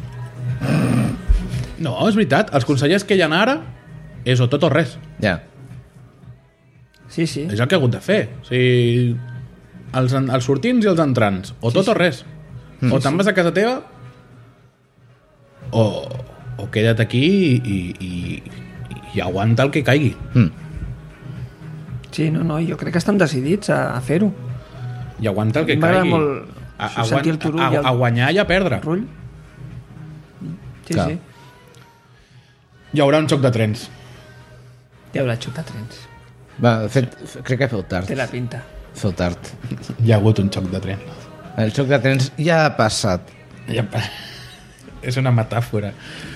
No, és veritat. Els consellers que hi ha ara és o tot o res. Ja. Sí, sí. És el que ha hagut de fer. O sigui, els, en- els sortints i els entrants. O tot o res. O te'n vas a casa teva o, o queda't aquí i, i, i aguanta el que caigui. Mm. Sí, no, no, jo crec que estan decidits a, a fer-ho. I aguanta el que M'agrada caigui. molt A, a, sentir el turull a, i el- a guanyar i a perdre. Rull. Sí, Clar. sí. Hi haurà un xoc de trens. Hi haurà xoc de trens. Va, de fet, f- crec que feu tard. Té la pinta. Feu tard. Hi ha hagut un xoc de trens. El xoc de trens ja ha passat. Ja, és una metàfora.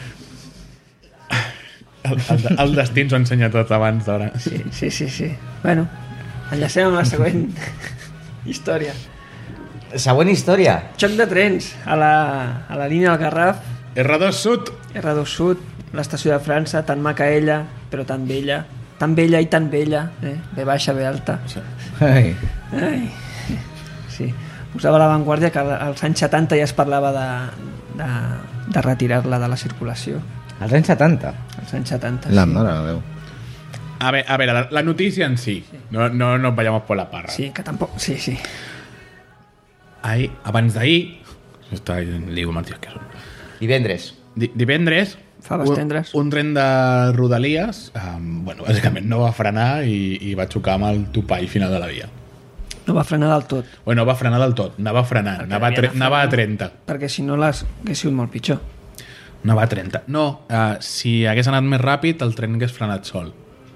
El, el, el destí ens ho ensenya tot abans d'hora. Sí, sí, sí, sí. Bueno, enllacem amb la següent història. Següent història. Xoc de trens a la, a la línia del Garraf, R dos Sud. R dos Sud, l'estació de França, tan maca ella, però tan vella. Tan vella i tan vella, eh? Ve baixa, ve alta. Ai. Ai. Sí. Posava a l'avantguàrdia que als anys setanta ja es parlava de, de, de retirar-la de la circulació. Als anys setanta. Als anys setanta, La sí. mare de Déu. A ver, a ver, la, la noticia en sí. No, no nos vayamos por la parra. Sí, que tampoc... Sí, sí. Ahir, abans d'ahir, està en lío amb els dies que són. Divendres. Di- Divendres, Faves un, tendres. un tren de Rodalies, um, bueno, bàsicament no va frenar i, i va xocar amb el topall final de la via. No va frenar del tot, Bueno, va frenar del tot, anava frenant, Perquè anava, a havia tre de anava a frenar. trenta. perquè si no les hagués sigut molt pitjor. Anava a trenta. No, uh, si hagués anat més ràpid, el tren hagués frenat sol.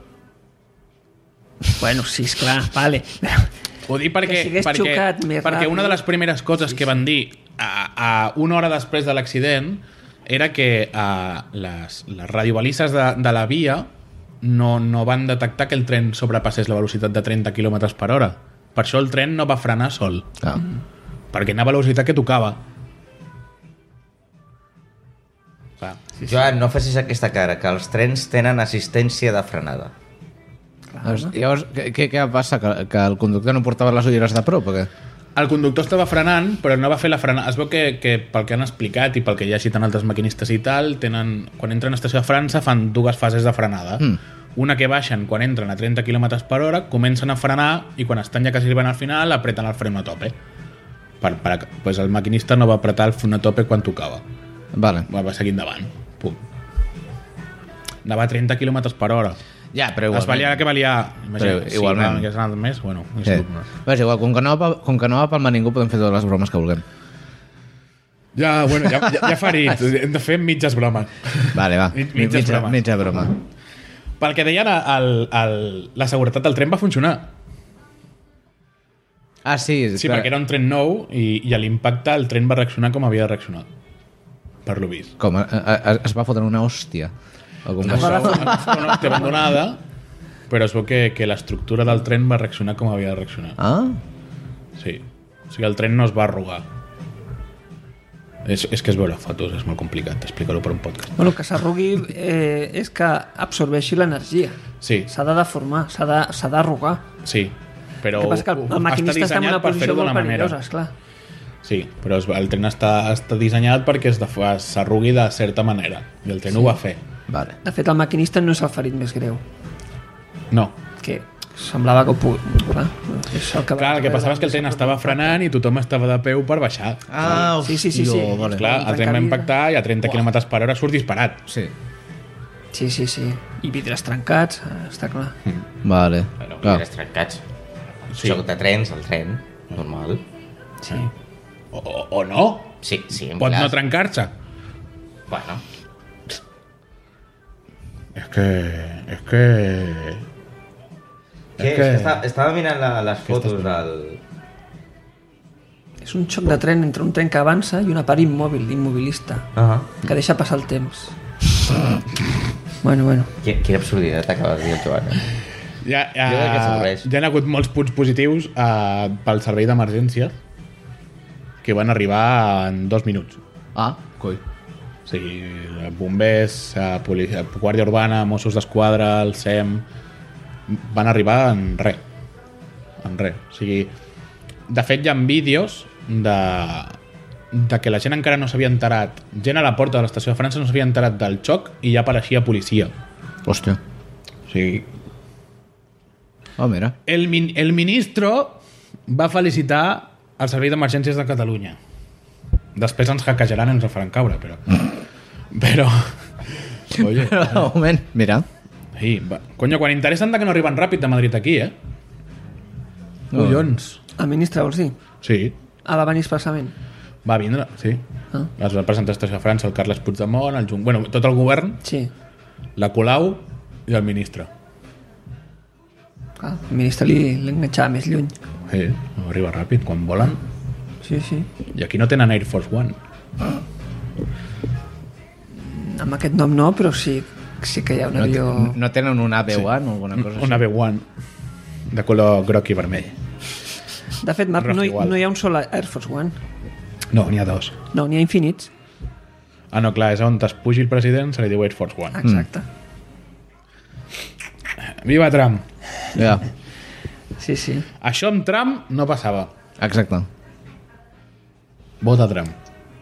Bueno, sí, esclar, vale. Ho dic perquè, Que si hagués perquè, xocat més perquè ràpid. una de les primeres coses que van dir a, a una hora després de l'accident era que uh, les, les radiobalises de, de la via no, no van detectar que el tren sobrepassés la velocitat de trenta quilòmetres per hora. Per això el tren no va frenar sol, Ah. perquè anava a la velocitat que tocava. Clar. Joan, no facis aquesta cara, que els trens tenen assistència de frenada. Llavors, llavors què, què, què passa? Que, que el conductor no portava les ulleres de prop o què? El conductor estava frenant, però no va fer la frenada. Es veu que, que pel que han explicat i pel que hi ha citant altres maquinistes i tal, tenen, quan entren a estació de França fan dues fases de frenada. Mm. Una que baixen quan entren a trenta quilòmetres per hora, comencen a frenar i quan estan ja quasi arribant al final apreten el freno a tope. Per, per, pues el maquinista no va apretar el freno a tope quan tocava. Vale. Va, va seguir endavant. Pum. Anava a trenta quilòmetres per hora. Ja, però Es valia que valia... Però Imagina, igualment. Si hagués anat més, bueno... Sí. és normal. Però és igual, com que no va, com que no va pel ningú podem fer totes les bromes que vulguem. Ja, bueno, ja, ja, ja farit. Hem de fer mitges bromes. Vale, va. Mig- mitja mitja, broma. mitja broma. Pel que deien, el, el, la seguretat del tren va funcionar. Ah, sí. Sí, però- perquè era un tren nou i, i a l'impacte el tren va reaccionar com havia de reaccionar. Per lo vist. Com? A, a, es va fotre una hòstia? O com No, va això, ser? va una hòstia abandonada, però es veu que, que l'estructura del tren va reaccionar com havia de reaccionar. Ah? Sí. O sigui, el tren no es va arrugar. És, és que es veure fotos, és molt complicat explicar-ho per un podcast. Bueno, que s'arrugui eh, és que absorbeixi l'energia. Sí, S'ha de deformar, s'ha de- s'ha d'arrugar. sí. Però El que passa és que el, el maquinista està en dissenyat una per posició fer-ho molt d'una manera. perillosa, esclar. Sí, però es- el tren està, està dissenyat perquè es de- s'arrugui de certa manera. I el tren sí. ho va fer. Vale. De fet, el maquinista no és el ferit més greu, No. que semblava que ho pugui... Clar, és el que, Clar, el que passava és que el tren estava frenant i tothom estava de peu per baixar. Ah, Sí, sí, sí, sí. hòstia, Vale. Clar, el tren va impactar i a trenta quilòmetres per hora surt disparat. Sí. Sí, sí, sí. I vidres trencats, eh, està clar. Vale. Bueno, Clar. vidres trencats. Sí. Xoc de trens, el tren, normal. Sí. O, o, o no. Sí, sí, en Pot pilars. no trencar-se. Bueno, És que... És que... què? És És que... que estava, estava mirant la, les fotos del... És un xoc de tren entre un tren que avança i una part immòbil, immobilista, Uh -huh. que deixa passar el temps. Bueno, bueno. Quina, quina absurditat acabes de dir, el Joan. eh? Ja, Jo crec que ja, s'avorreix. ja han hagut molts punts positius eh, pel servei d'emergència que van arribar en dos minuts. Ah, coi. O sigui, bombers, eh, policia, Guàrdia Urbana, Mossos d'Esquadra, el S E M... van arribar en res. En res. O sigui, de fet, hi ha vídeos de, de que la gent encara no s'havia enterat, gent a la porta de l'estació de França no s'havia enterat del xoc i ja apareixia policia. Hòstia. O sigui, Oh, mira. el, min el ministro va felicitar el Servei d'Emergències de Catalunya. Després ens hackejaran i ens el faran caure, però... Però... Oye, Però de moment, mira. sí, va. Coño, quan interessen de que no arriben ràpid de Madrid aquí, eh? Collons. El ministre, vols dir? Sí, Ah, va venir expressament. va vindre, sí. Ah. Es va presentar a Estació de França el Carles Puigdemont, el Jun... bueno, tot el govern, Sí. la Colau i el ministre. Clar, el ministre li, li enganxava més lluny. Sí, no arriba ràpid, quan volen. Sí, sí. I aquí no tenen Air Force One. Amb aquest nom no, però sí, sí que hi ha un No, avió... te- no tenen un A B one o alguna cosa Un A B one de color groc i vermell. De fet, Marc, Roig no, hi- igual. no hi ha un sol Air Force One. No, n'hi ha dos. No, n'hi ha infinits. Ah, no, clar, és on es pugi el president, se li diu Air Force One. Exacte. Viva Trump! Ja, Sí, sí. Això amb Trump no passava. exacte. Vota Trump.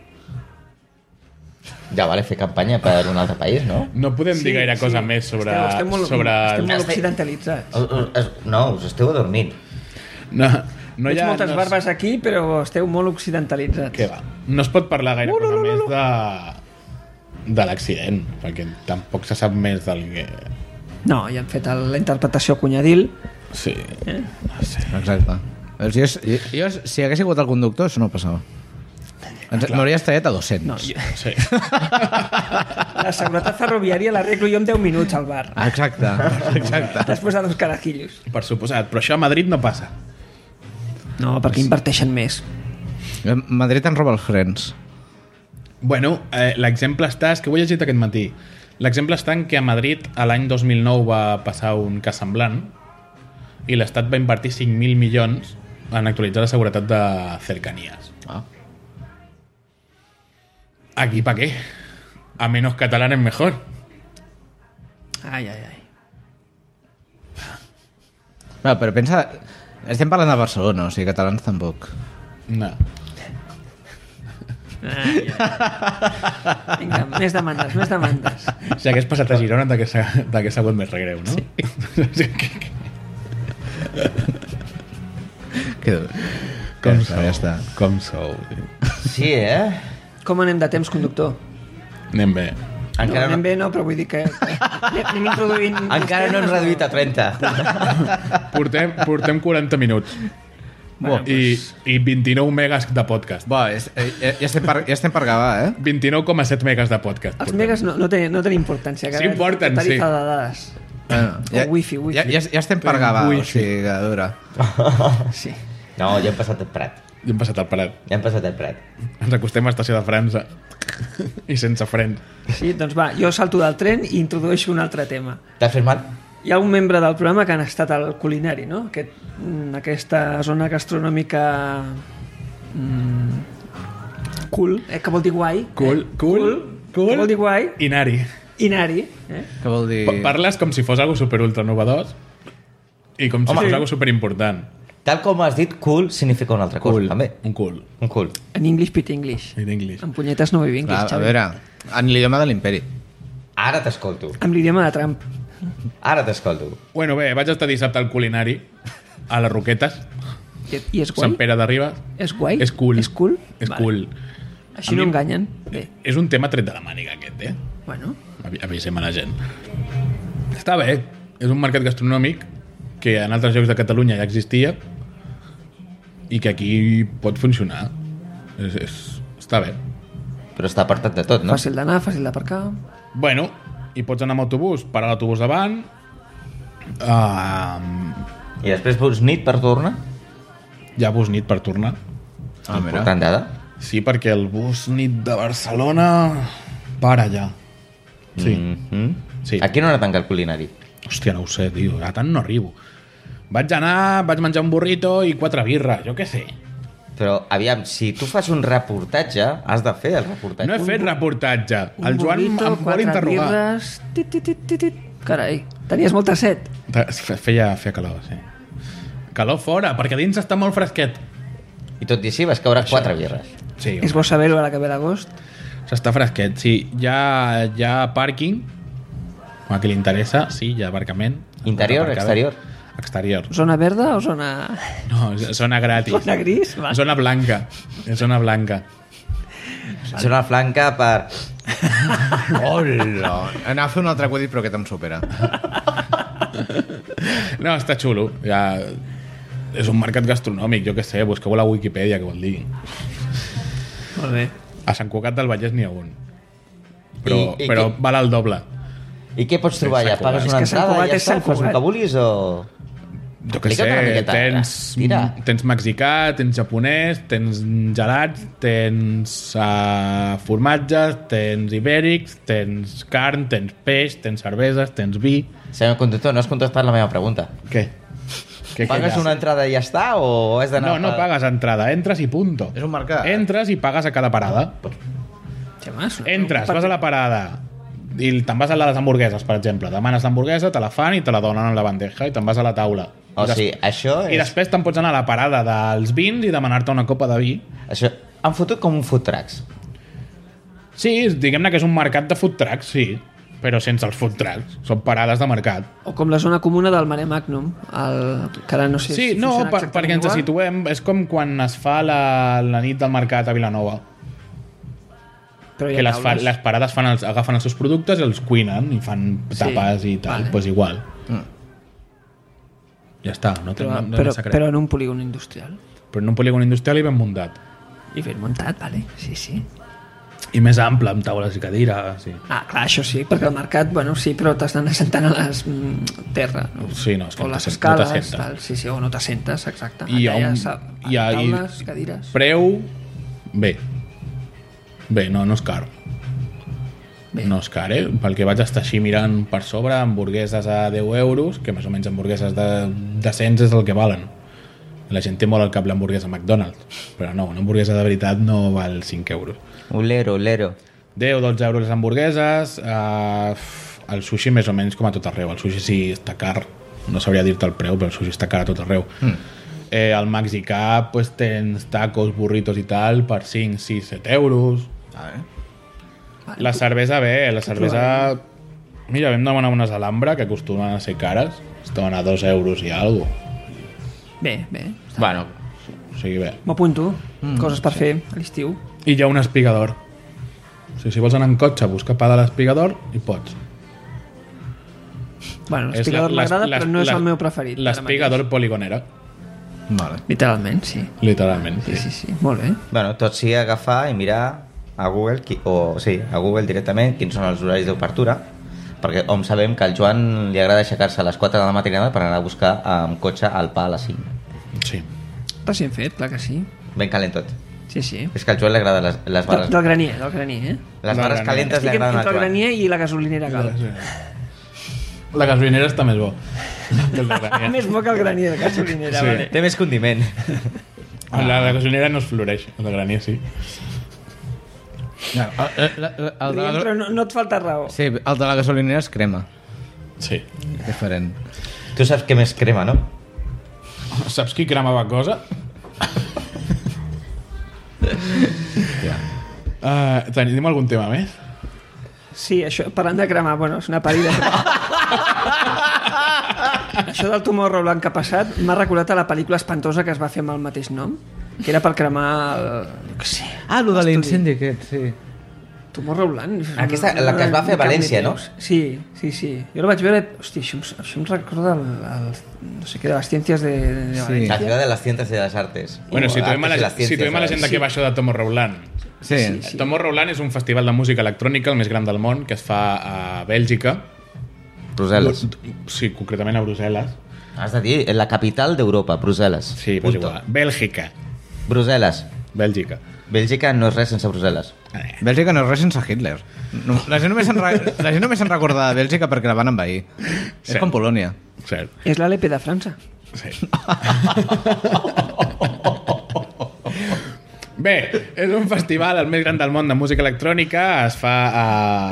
Ja vale fer campanya per un altre país, no? No podem Sí, dir gaire sí. cosa més sobre... Esteu, esteu molt, sobre... esteu molt Estem- occidentalitzats. Us- us- us- No, us esteu adormint. No, no hi Veig ha... moltes no, es- barbes aquí, però esteu molt occidentalitzats. Què va? No es pot parlar gaire cosa més de... de l'accident, perquè tampoc se sap més del que... No, ja han fet el, la interpretació cunyadil. Sí. Eh? No sé. Exacte. Jo, jo, jo, si hagués sigut el conductor, això no passava. Ens- M'hauries tallat a dos-cents. No, jo, Sí. la seguretat ferroviària l'arreglo jo en deu minuts al bar. Exacte, exacte. Després de dos carajillos. Per suposat, però això a Madrid no passa. No, perquè inverteixen més. Madrid en roba els frens. Bueno, eh, l'exemple està... És que ho he llegit aquest matí. L'exemple està en que a Madrid a l'any dos mil nou va passar un cas semblant i l'Estat va invertir cinc mil milions en actualitzar la seguretat de cercanías. Ah. Aquí, ¿para qué? A menos catalanes mejor. Ai, ai, ai. No, però pensa... Estem parlant de Barcelona, o sigui, catalans tampoc. No. ai, ai. Vinga, més demandes, més demandes. Si hagués passat a Girona t'hagués sabut més regreu, no? Sí. Que... Com ja sou? ja està. Com sou? Sí, eh? Com anem de temps, conductor? Anem bé. No, Encara anem no, bé, no, però vull dir que que anem anem introduint... encara no hem reduït a trenta. Portem, portem quaranta minuts. Bueno, I, I vint-i-nou megas de podcast. Bo, és, eh, ja, estem per, ja estem per acabar, eh? vint-i-nou coma set megas de podcast. Els portem. megas no, no, tenen, no tenen importància. Sí importen, sí. Tarifa de dades. Bueno, O wifi, wifi. Ja, ja, ja estem per acabar, Wifi. o sigui, que dura. Sí. No, ja hem passat el Prat. Ja hem passat al Prat. Ja hem passat el Prat. Ens acostem a Estació de França. I sense frens. Sí, doncs va, jo salto del tren i introdueixo un altre tema. T'has fet mal? Hi ha un membre del programa que han estat al culinari, no? Aquest, mm, aquesta zona gastronòmica mm, cool, eh? Que vol dir guai. Cool, eh? cool, cool. Que vol dir guai. Inari. Inari. Eh? Què vol dir? Pa- Parles com si fos algo super ultra novedós i com si Home. fos Sí. algo super important. Tal com has dit, cool significa una altra Cool. cosa, també. Un cool. Un cool. En English, pit English. In English. En punyetes no vull English, Clar, a Xavi. veure, en l'idioma de l'imperi. Ara t'escolto. Amb l'idioma de Trump. Ara t'escolto. Bueno, bé, vaig estar dissabte al culinari, a les Roquetes, I, i és guai? Sant Pere de Ribes. És guai? És cool. És cool? És Vale. cool. Així A no mi- enganyen. Bé, És un tema tret de la màniga, aquest, eh? bueno. Avi- Avisem a la gent. Està bé. És un mercat gastronòmic que en altres llocs de Catalunya ja existia i que aquí pot funcionar. És, és, està bé. Però està apartat de tot, no? Fàcil d'anar, fàcil d'aparcar. Bueno, i pots anar amb autobús, parar l'autobús davant, uh, I després vols nit per tornar? ja bus nit per tornar. Ah, mira. Important dada. Sí, perquè el bus nit de Barcelona para allà. Sí. Mm -hmm. Sí. A quina hora tanca el culinari? Hòstia, no ho sé, tio. A tant no arribo. Vaig anar, vaig menjar un burrito i quatre birres, jo què sé. Però, aviam, si tu fas un reportatge, has de fer el reportatge. No he fet reportatge. Un El Joan burrito, em vol quatre interrogar. birres, tit, tit, tit, tit, tit. Carai, tenies molta set. Feia, feia calor, sí. Calor fora, perquè dins està molt fresquet. I tot i així vas caure quatre birres. Sí, És bo saber-ho ara que ve l'agost. s'està fresquet, sí. Hi ha, hi ha pàrquing, a qui li interessa, sí, hi ha aparcament. Interior, Aparcada. exterior? Exterior. Zona verda o zona... No, és zona gratis. Zona gris? Va. Zona blanca. És zona blanca. És una flanca per... Hola! Anava a fer un altre acudit, però aquest em supera. No, està xulo. Ja... És un mercat gastronòmic, jo què sé, busqueu a la Wikipedia, què vol dir. Molt bé. A Sant Cugat del Vallès n'hi ha un. Però, I- i però què- val el doble. I què pots trobar allà? Sant Cugat. Pagues És una que Sant entrada Cugat i ja és està? Sant Fas el Cugat. que vulguis o... Jo què Explica't una sé, miqueta, tens, tira. tens mexicà, tens japonès, tens gelats, tens uh, formatges, tens ibèrics, tens carn, tens peix, tens cerveses, tens vi... Senyor conductor, no has contestat la meva pregunta. Què? Què, Pagues què una entrada i ja està o has d'anar... No, no a- pagues entrada, entres i punto. És un mercat. Entres i pagues a cada parada. Sí, home, és una- Entres, vas a la parada i te'n vas a les hamburgueses, per exemple. Demanes l'hamburguesa, te la fan i te la donen en la bandeja i te'n vas a la taula. O I des- sigui, això I és... després te'n pots anar a la parada dels vins i demanar-te una copa de vi. Això... Han fotut com un food trucks. Sí, diguem-ne que és un mercat de food trucks, sí, però sense els food trucks. Són parades de mercat. O com la zona comuna del Mare Magnum, el... que ara no sé Sí, si no, funciona per, exactament perquè ens igual. situem... És com quan es fa la, la nit del mercat a Vilanova. Però hi ha Que les, fa, taules. les parades fan els, agafen els seus productes i els cuinen i fan Sí, tapes i tal. vale. Pues igual. Ja està, no té, Però, no, no però, té secret. però en un polígon industrial. Però en un polígon industrial i ben muntat. I ben muntat, vale? Sí, sí. I més ample, amb taules i cadires. Sí, Ah, clar, això sí, perquè el mercat, bueno, sí, però t'estan assentant a les mm, terra, no? sí no, és que O no les t'assent- no escales, t'assentes. tal, sí, sí, o no t'assentes, exacte. I hi ha Allà un... sa- hi ha, i- taules, cadires. Preu... Bé. Bé, no, no és car. Bé. No és car, eh? Pel que vaig estar així mirant per sobre, hamburgueses a deu euros, que més o menys hamburgueses de, de cent és el que valen. La gent té molt al cap l'hamburguesa McDonald's, però no, una hamburguesa de veritat no val cinc euros. Olero, olero. deu dotze euros les hamburgueses, eh, el sushi més o menys com a tot arreu. El sushi sí està car, no sabria dir-te el preu, però el sushi està car a tot arreu. Mm. Eh, al mexicà pues, tens tacos, burritos i tal per cinc, sis, set euros. Ah, eh? Vale, La cervesa bé, la cervesa... provarem. Mira, vam demanar unes Alhambra que acostumen a ser cares, estaven a dos euros i algo. Bé, bé. Bueno, o sigui bé. M'apunto. Mm, Coses per sí. fer a l'estiu. I hi ha un espigador. O sigui, si vols anar en cotxe a buscar pa de l'espigador, hi pots. Bueno, És l'espigador la- m'agrada, l'es- però no és l'es- el meu preferit. ara L'espigador mateix. poligonera, Vale. Literalment, sí. literalment. Sí, sí, sí. Molt bé. Bueno, tot sigui agafar i mirar a Google, qui, o sí, a Google directament quins són els horaris d'obertura, perquè hom sabem que al Joan li agrada aixecar-se a les quatre de la matinada per anar a buscar amb cotxe al pa a les cinc. Sí. Recient fet, clar que sí. Ben calent tot. Sí, sí. És que al Joan li agrada les, les Del, barres, del granier, del granier, eh? les del barres granier. calentes li Estic agraden entre al el Joan. granier i la gasolinera cal. La gasolinera està més bo. que el de Granier. Més bo que el granier de gasolinera, Sí. vale. Té més condiment. La, la gasolinera no es floreix, el de Granier sí. No, el, el, el, el, de Riem, la, però no, no et falta raó. sí, el de la gasolinera és crema. Sí. Diferent. Tu saps què més crema, no? Saps qui cremava cosa? Ja. Uh, tenim algun tema més? Sí, això, parlant de cremar, bueno, és una parida. Això del Tomorrowland que ha passat m'ha recordat a la pel·lícula espantosa que es va fer amb el mateix nom, que era per cremar el... que sé, Ah, lo de l'incendi aquest, sí. Tomorrowland. Aquesta, la que es va fer a València, no? Sí, sí, sí. Jo la vaig veure... Hòstia, això, em- això em recorda el, el, no sé què, de les ciències de, de Sí. València. La ciudad de las ciencias y de las artes. Bueno, O situem a artes y la, las ciencias, situem a la gent de ¿sabes? què va això de Tomorrowland. Sí. Sí, sí. Tomorrowland és un festival de música electrònica, el més gran del món, que es fa a Bèlgica. Brussel·les. Sí, concretament a Brussel·les. Has de dir, la capital d'Europa, Brussel·les. Sí, però és Punto. igual. Bèlgica. Brussel·les. Bèlgica. Bèlgica no és res sense Brussel·les. Eh. Bèlgica no és res sense Hitler. No, la gent només se'n re... la gent només se'n recorda de Bèlgica perquè la van envair. Sí. És com Polònia. Cert. És l'A L P de França. Sí. Bé, és un festival el més gran del món de música electrònica. Es fa a,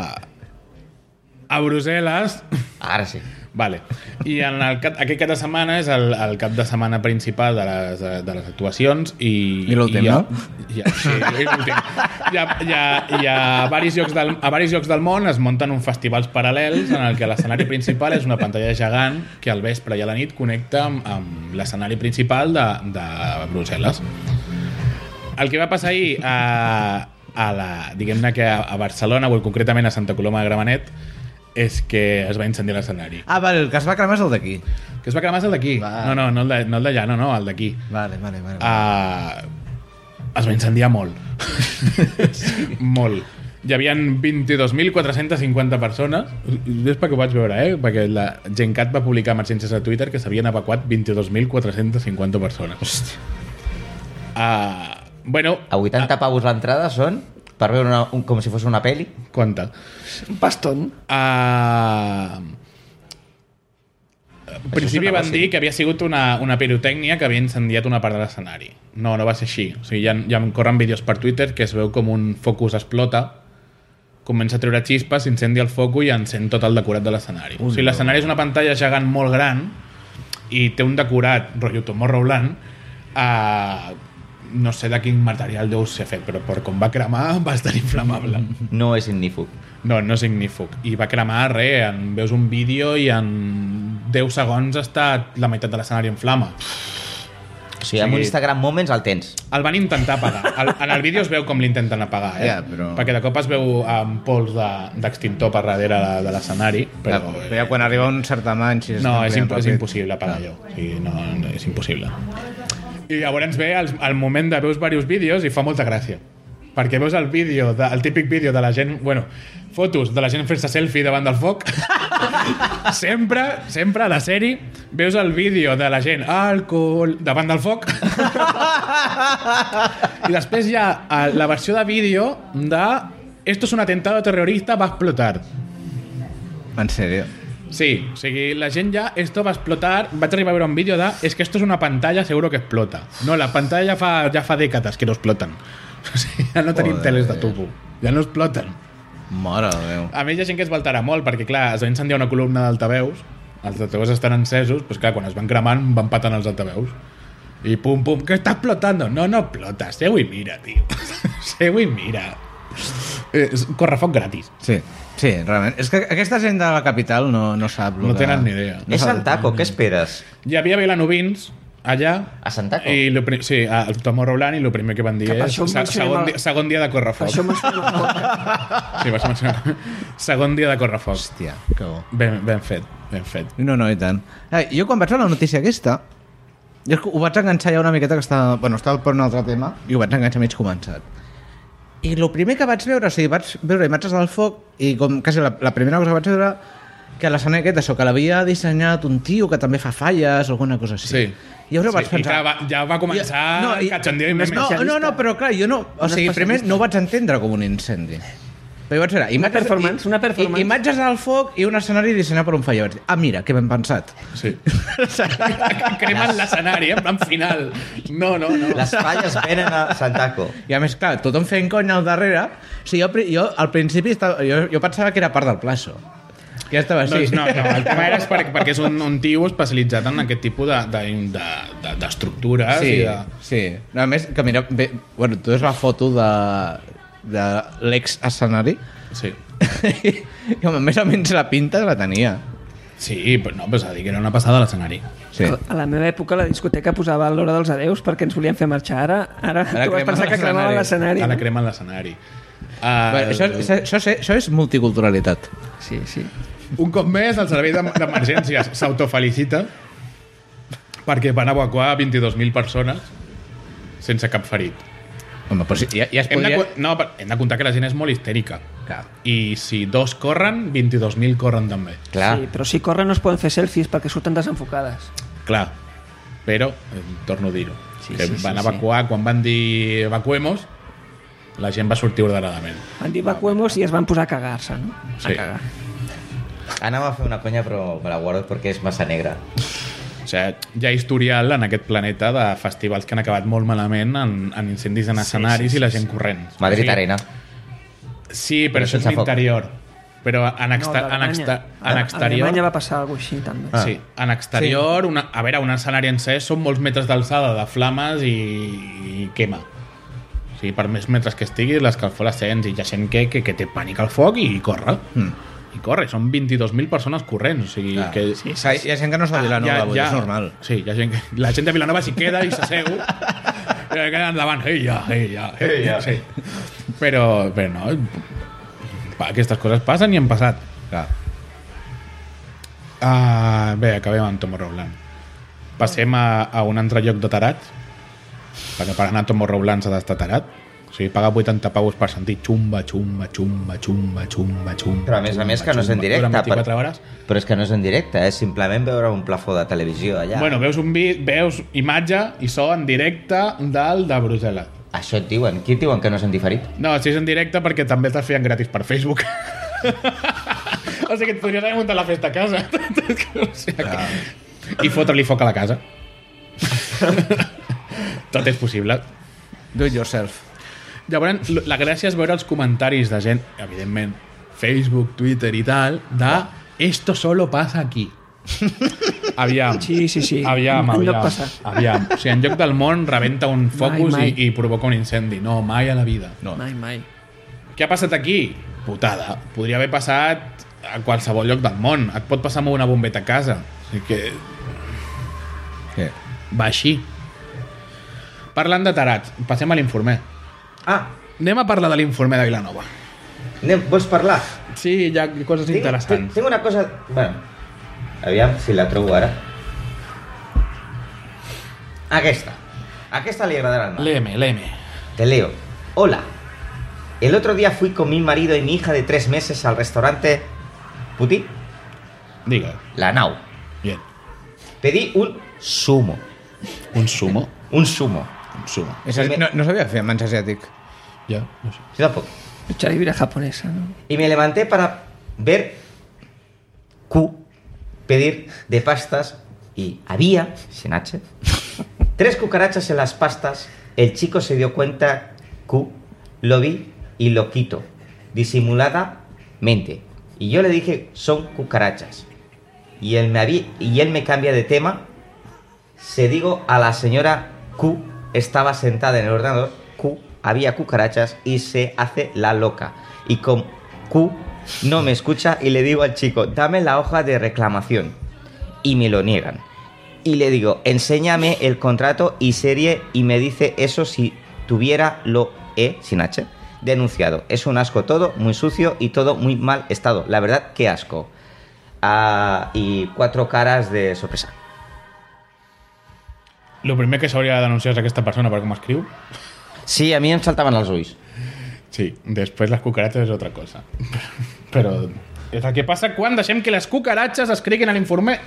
a Brussel·les. Ara sí. Vale. I en el cap, aquest cap de setmana és el, el cap de setmana principal de les, de les actuacions i... I l'últim, hi ha- no? Hi ha, sí, i l'últim. Hi ha, hi ha, hi ha varis llocs del, a varis llocs del món es munten uns festivals paral·lels en el que l'escenari principal és una pantalla gegant que al vespre i a la nit connecta amb, amb l'escenari principal de, de Brussel·les. El que va passar ahir a, a la, diguem-ne que a, a Barcelona, o concretament a Santa Coloma de Gramenet, és que es va incendiar l'escenari. Ah, vale, el que es va cremar és el d'aquí. Que es va cremar és el d'aquí. Va. No, no, no el de- no el d'allà, no, no, el d'aquí. Vale, vale, vale. Uh, es va incendiar molt. sí. Molt. Hi havia vint-i-dos mil quatre-cents cinquanta persones. És perquè ho vaig veure, eh? Perquè la Gencat va publicar emergències a Twitter que s'havien evacuat vint-i-dos mil quatre-cents cinquanta persones. Hòstia. Uh, bueno, A vuitanta pavos l'entrada són per veure una, un, com si fos una peli. compte. Un pastón. Uh, en principi és un van negoci. dir que havia sigut una, una pirotècnia que havia incendiat una part de l'escenari. No, no va ser així. O sigui, ja, ja em corren vídeos per Twitter que es veu com un focus explota, comença a treure xispes, s'incendia el foco i encén tot el decorat de l'escenari. O sigui, l'escenari és una pantalla gegant molt gran i té un decorat, rotllo Tomorrowland, uh, no sé de quin material deu ser fet, però per com va cremar va estar inflamable. No és ignífug. No, no és ignífug. I va cremar res, en veus un vídeo i en deu segons està la meitat de l'escenari en flama. O sigui, amb Sí. un Instagram Moments el tens. El van intentar apagar. El, en el vídeo es veu com l'intenten apagar, eh? Ja, però- Perquè de cop es veu amb pols de- d'extintor per darrere de, de l'escenari, però... Però, però ja quan arriba un cert amany... Si No, és, imp és impossible. impossible apagar allò. O sigui, no, no, és impossible. I llavors ve el, el moment de veus diversos vídeos i fa molta gràcia. Perquè veus el vídeo, de, el típic vídeo de la gent... Bueno, fotos de la gent fent-se selfie davant del foc. sempre, sempre a la sèrie, veus el vídeo de la gent alcohol davant del foc. I després hi ha eh, la versió de vídeo de esto es un atentado terrorista, va a explotar. En sèrio. Sí, o sigui, la gent ja, esto va a explotar, vaig arribar a veure un vídeo de, es que esto es una pantalla, seguro que explota. No, la pantalla ja fa, ja fa dècades que no exploten. O sigui, ja no tenim Joder. teles de tubo, ja no exploten. Mare de Déu. A més, hi ha gent que es valtarà molt, perquè, clar, es va incendiar una columna d'altaveus, els altaveus estan encesos, doncs, clar, quan es van cremant, van patant els altaveus. I pum, pum, que està explotando. No, no explota, seu i mira, tio. Seu i mira. Eh, és correfoc gratis. Sí, sí, realment. És que aquesta gent de la capital no, no sap... lo No que- tenen ni idea. No És sap- Santaco, què esperes? Hi havia vilanovins allà. A Santaco? I lo, pri- sí, al Tomorrowland, i el primer que van dir Que per és això ho se- mencionem segon, al- dia, segon dia de Per correfoc. això mencionem el podcast. Sí, per això mencionem. Segon dia de correfoc. Hòstia, que bo. Ben, ben fet, ben fet. No, no, i tant. Eh, jo quan vaig veure la notícia aquesta, jo ho vaig enganxar ja una miqueta que estava... Bueno, estava per un altre tema i ho vaig enganxar mig començat. I el primer que vaig veure, o sigui, vaig veure imatges del foc i com quasi la, la primera cosa que vaig veure que l'escenari aquest, això, que l'havia dissenyat un tio que també fa falles o alguna cosa així. Sí. I llavors Sí, vaig i pensar... clar, va, ja va començar no, i- el cachondeo i un més. No, no, no, però clar, jo no... O Un sigui, primer especialista. no ho vaig entendre com un incendi. Però jo vaig veure imatges, performance, i- una performance. i- imatges del foc i un escenari dissenyat per un fallo. Vaig dir, ah, mira, que ben pensat. Sí. Cremen l'escenari, eh, en plan final. No, no, no. Les falles venen a Santaco. I a més, clar, tothom fent conya al darrere. O sigui, jo, pri- jo al principi estava, jo, jo pensava que era part del plaço. Ja estava així. Doncs no, no, el tema era perquè, perquè és un, un tio especialitzat en aquest tipus d'estructures de, de, de, d'estructures Sí, i de... sí. No, a més, que mira, bé, bueno, tu veus la foto de, de l'ex-escenari Sí. i home, més o menys la pinta la tenia. Sí, però no, però s'ha de dir que era una passada a l'escenari. Sí. A la meva època la discoteca posava l'hora dels adeus perquè ens volien fer marxar. Ara, ara, Ara tu vas cremen pensar que cremava l'escenari. l'escenari. Ara No? crema l'escenari. Uh, Bueno, això, això, això, és- això és multiculturalitat. Sí, sí. Un cop més, el servei d'em- d'emergències s'autofelicita perquè van evacuar vint-i-dos mil persones sense cap ferit. Home, però sí, ja, ja es Hem de, podria... co- no, però hem de comptar que la gent és molt histèrica. Clar. I si dos corren, vint-i-dos mil corren també. Clar. Sí, però si corren no es poden fer selfies perquè surten desenfocades. Clar, però, eh, torno a dir-ho, Sí, que sí, sí, van sí. evacuar, quan van dir evacuemos, la gent va sortir ordenadament. Van dir evacuemos i es van posar a cagar-se, no? Sí. A cagar. Anava a fer una conya, però me la guardo perquè és massa negra. O sigui, hi ha historial en aquest planeta de festivals que han acabat molt malament en, en incendis en escenaris sí, i la sí, gent corrent. Madrid Sí. Arena. Sí, però, Però això és sense foc. l'interior. Però en, exter en, d'Alemanya. exter en A exterior... Alemanya va passar alguna cosa així, també. Ah. Sí, en exterior, una, a veure, un escenari encès són molts metres d'alçada de flames i, i quema. O sigui, per més metres que estigui, l'escalfor l'ascens i hi ha gent que, que, que té pànic al foc i corre. Mm. I corre, són vint-i-dos mil persones corrents. O sigui, Clar. que... Sí, sí, sí. Hi ha gent que no està a Vilanova, vull dir, és normal. Sí, hi ha gent que... La gent de Vilanova s'hi queda i s'asseu. I queda endavant, ei, ja, ei, ja, ei, ja. Sí. Però, però no, pa, aquestes coses passen i han passat. Clar. Uh, bé, acabem amb Tomorrowland. Passem a, a un altre lloc de tarat, perquè per anar a Tomorrowland s'ha d'estar tarat. O sigui, paga vuitanta pavos per sentir xumba, xumba, xumba, xumba, xumba, xumba. Però a més a més que no és en directe. Durant vint-i-quatre per- hores. Però és que no és en directe, és simplement veure un plafó de televisió allà. Bueno, veus un vi, veus imatge i so en directe del de Brussel·les. Això et diuen. Qui et diuen que no és en diferit? No, si és en directe perquè també t'has feien gratis per Facebook. O sigui que et podries haver muntat la festa a casa. O sigui que... I fotre-li foc a la casa. Tot és possible. Do it yourself. Llavors, l- la gràcia és veure els comentaris de gent, evidentment, Facebook, Twitter i tal, de esto solo pasa aquí. Aviam. Sí, sí, sí. Aviam, Enlloc aviam. passa. Aviam. O sigui, en lloc del món rebenta un focus mai. I, i provoca un incendi. No, mai a la vida. No. Mai, mai. Què ha passat aquí? Putada. Podria haver passat a qualsevol lloc del món. Et pot passar amb una bombeta a casa. O sigui que Què? va així. Parlant de tarats, passem a l'informer. Ah, Anem a parlar de l'informer de Vilanova. anem, vols parlar? Sí, hi ha coses Tinc, interessants. tinc una cosa... Bueno, aviam si la trobo ara. Aquesta. Aquesta le agradará al mar. Léeme, léeme. Te leo. Hola. El otro día fui con mi marido y mi hija de tres meses al restaurante Puti, Diga. La Nau. Bien. Pedí un sumo. Un sumo. Un sumo. Un sumo. És, no, no sabia fer menjar asiàtic. Ja, no sé. Yo tampoco. Mucha vibra japonesa, ¿no? Y me levanté para ver Q pedir de pastas y había, sin H, tres cucarachas en las pastas. El chico se dio cuenta, Q, lo vi y lo quito, disimuladamente. Y yo le dije, son cucarachas. Y él me, había, y él me cambia de tema. Se digo a la señora Q, estaba sentada en el ordenador, Q, había cucarachas y se hace la loca. Y con Q no me escucha y le digo al chico, dame la hoja de reclamación. Y me lo niegan. Y le digo, enséñame el contrato y serie y me dice eso si tuviera lo he, sin H, denunciado. Es un asco todo, muy sucio y todo muy mal estado. La verdad, qué asco. Ah, y cuatro caras de sorpresa. Lo primer que s'hauria de denunciar és aquesta persona per com escriu. Sí, a mi em saltaven els ulls. Sí, després les cucaratges és otra cosa. Però és el que passa quan deixem que les cucaratges escriguin a l'informer.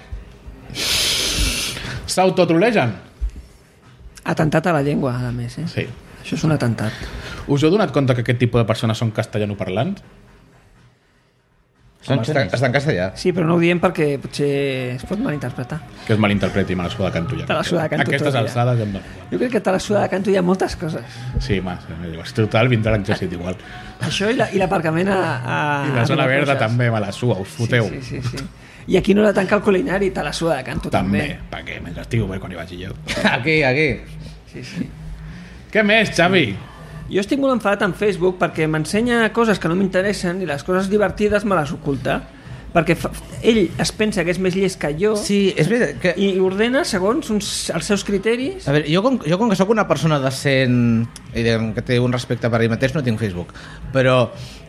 S'autotrolegen. Atemptat a la llengua, a més, eh? Sí. Això és un atemptat. Us heu donat compte que aquest tipus de persones són castellanoparlants? Són Està, xunets. està en castellà. Sí, però no ho diem perquè potser es pot malinterpretar. Que es malinterpreti, me la suda de canto ja. Te la suda de canto Aquestes tot, ja. alçades em donen. Jo crec que te la suda de canto hi ha moltes coses. Sí, massa. És total, vindrà l'exèrcit igual. Això i la- i l'aparcament a, a... I la a zona verda Vilacoses. també me la sua, us foteu. Sí, sí, sí, sí. I aquí no la tanca el culinari, te la suda de canto també. També, per què? Mentre estic obert quan hi vagi jo. Aquí, aquí. Sí, sí. Què més, Xavi? Jo estic molt enfadat amb Facebook perquè m'ensenya coses que no m'interessen i les coses divertides me les oculta. Perquè fa... ell es pensa que és més llest que jo Sí, és veritat que... i ordena segons uns, els seus criteris. A veure, jo com, jo com que sóc una persona decent i diguem, que té un respecte per ell mateix, no tinc Facebook, però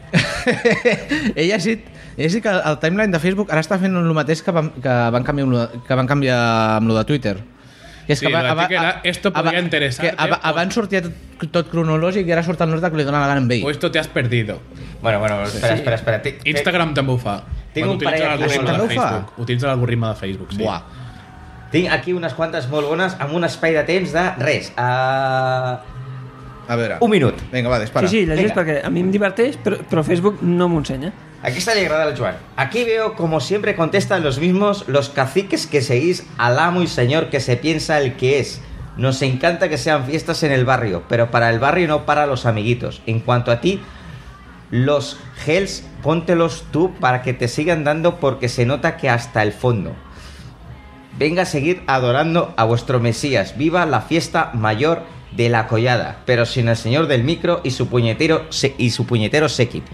he llegit, he llegit que el timeline de Facebook ara està fent el mateix que van, que van, canviar, amb lo de, que van canviar amb lo de Twitter. Que és Sí, que lo de que era, esto podría interesarte, que ab- o- abans sortia tot, tot cronològic i ara surt el nostre que li dona la gana amb ell. O esto te has perdido. Bueno, bueno, espera, espera, espera. Tinc- Instagram també ho fa. Tinc Quan un parell utilitza aquí l'algoritme molt- de També ho fa? Facebook. Utilitza l'algoritme de Facebook, sí. Buah. Tinc aquí unes quantes molt bones amb un espai de temps de res. Uh, A veure. un minut. Vinga, va, dispara. Sí, sí, llegeix Vinga. perquè a mi em diverteix, però, però Facebook no m'ho ensenya. Aquí está llegada al Joan. Aquí veo, como siempre, contestan los mismos los caciques que seguís al amo y señor que se piensa el que es. Nos encanta que sean fiestas en el barrio, pero para el barrio no para los amiguitos. En cuanto a ti, los gels, póntelos tú para que te sigan dando porque se nota que hasta el fondo. Venga a seguir adorando a vuestro Mesías. Viva la fiesta mayor de la collada, pero sin el señor del micro y su puñetero, se- y su puñetero séquito.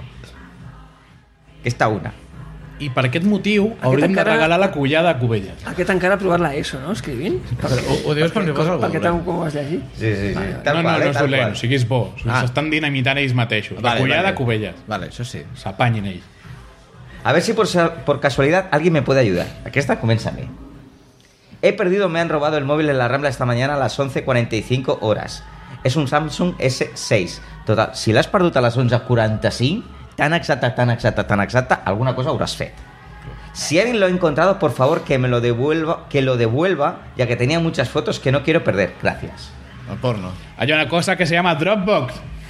Esta una. I per aquest motiu hauríem de encara- regalar la collada a Cubelles. Aquest encara provar la ESO, no? Escrivint. Ho, ho dius com si fos algú. Perquè tant com ho has llegit. Sí, sí, sí. Vale, Tal no, qual, no, eh, no és tal dolent, qual. o sigui, és bo. Ah. S'estan dinamitant ells mateixos. La Vale, collada vale. a Cubelles. Vale, això sí. S'apanyin ells. A ver si por, sa- por casualidad alguien me puede ayudar. Aquí está, comienza a mí. He perdido, me han robado el móvil en la Rambla esta mañana a las once cuarenta y cinco horas. Es un Samsung ese seis. Total, si l'has perdut a les onze quaranta i cinc, tan exacta, tan exacta, tan exacta, alguna cosa hauràs fet. Si alguien lo ha encontrado, por favor, que me lo devuelva, que lo devuelva, ya que tenía muchas fotos que no quiero perder. Gracias. El porno. Hay una cosa que se llama Dropbox.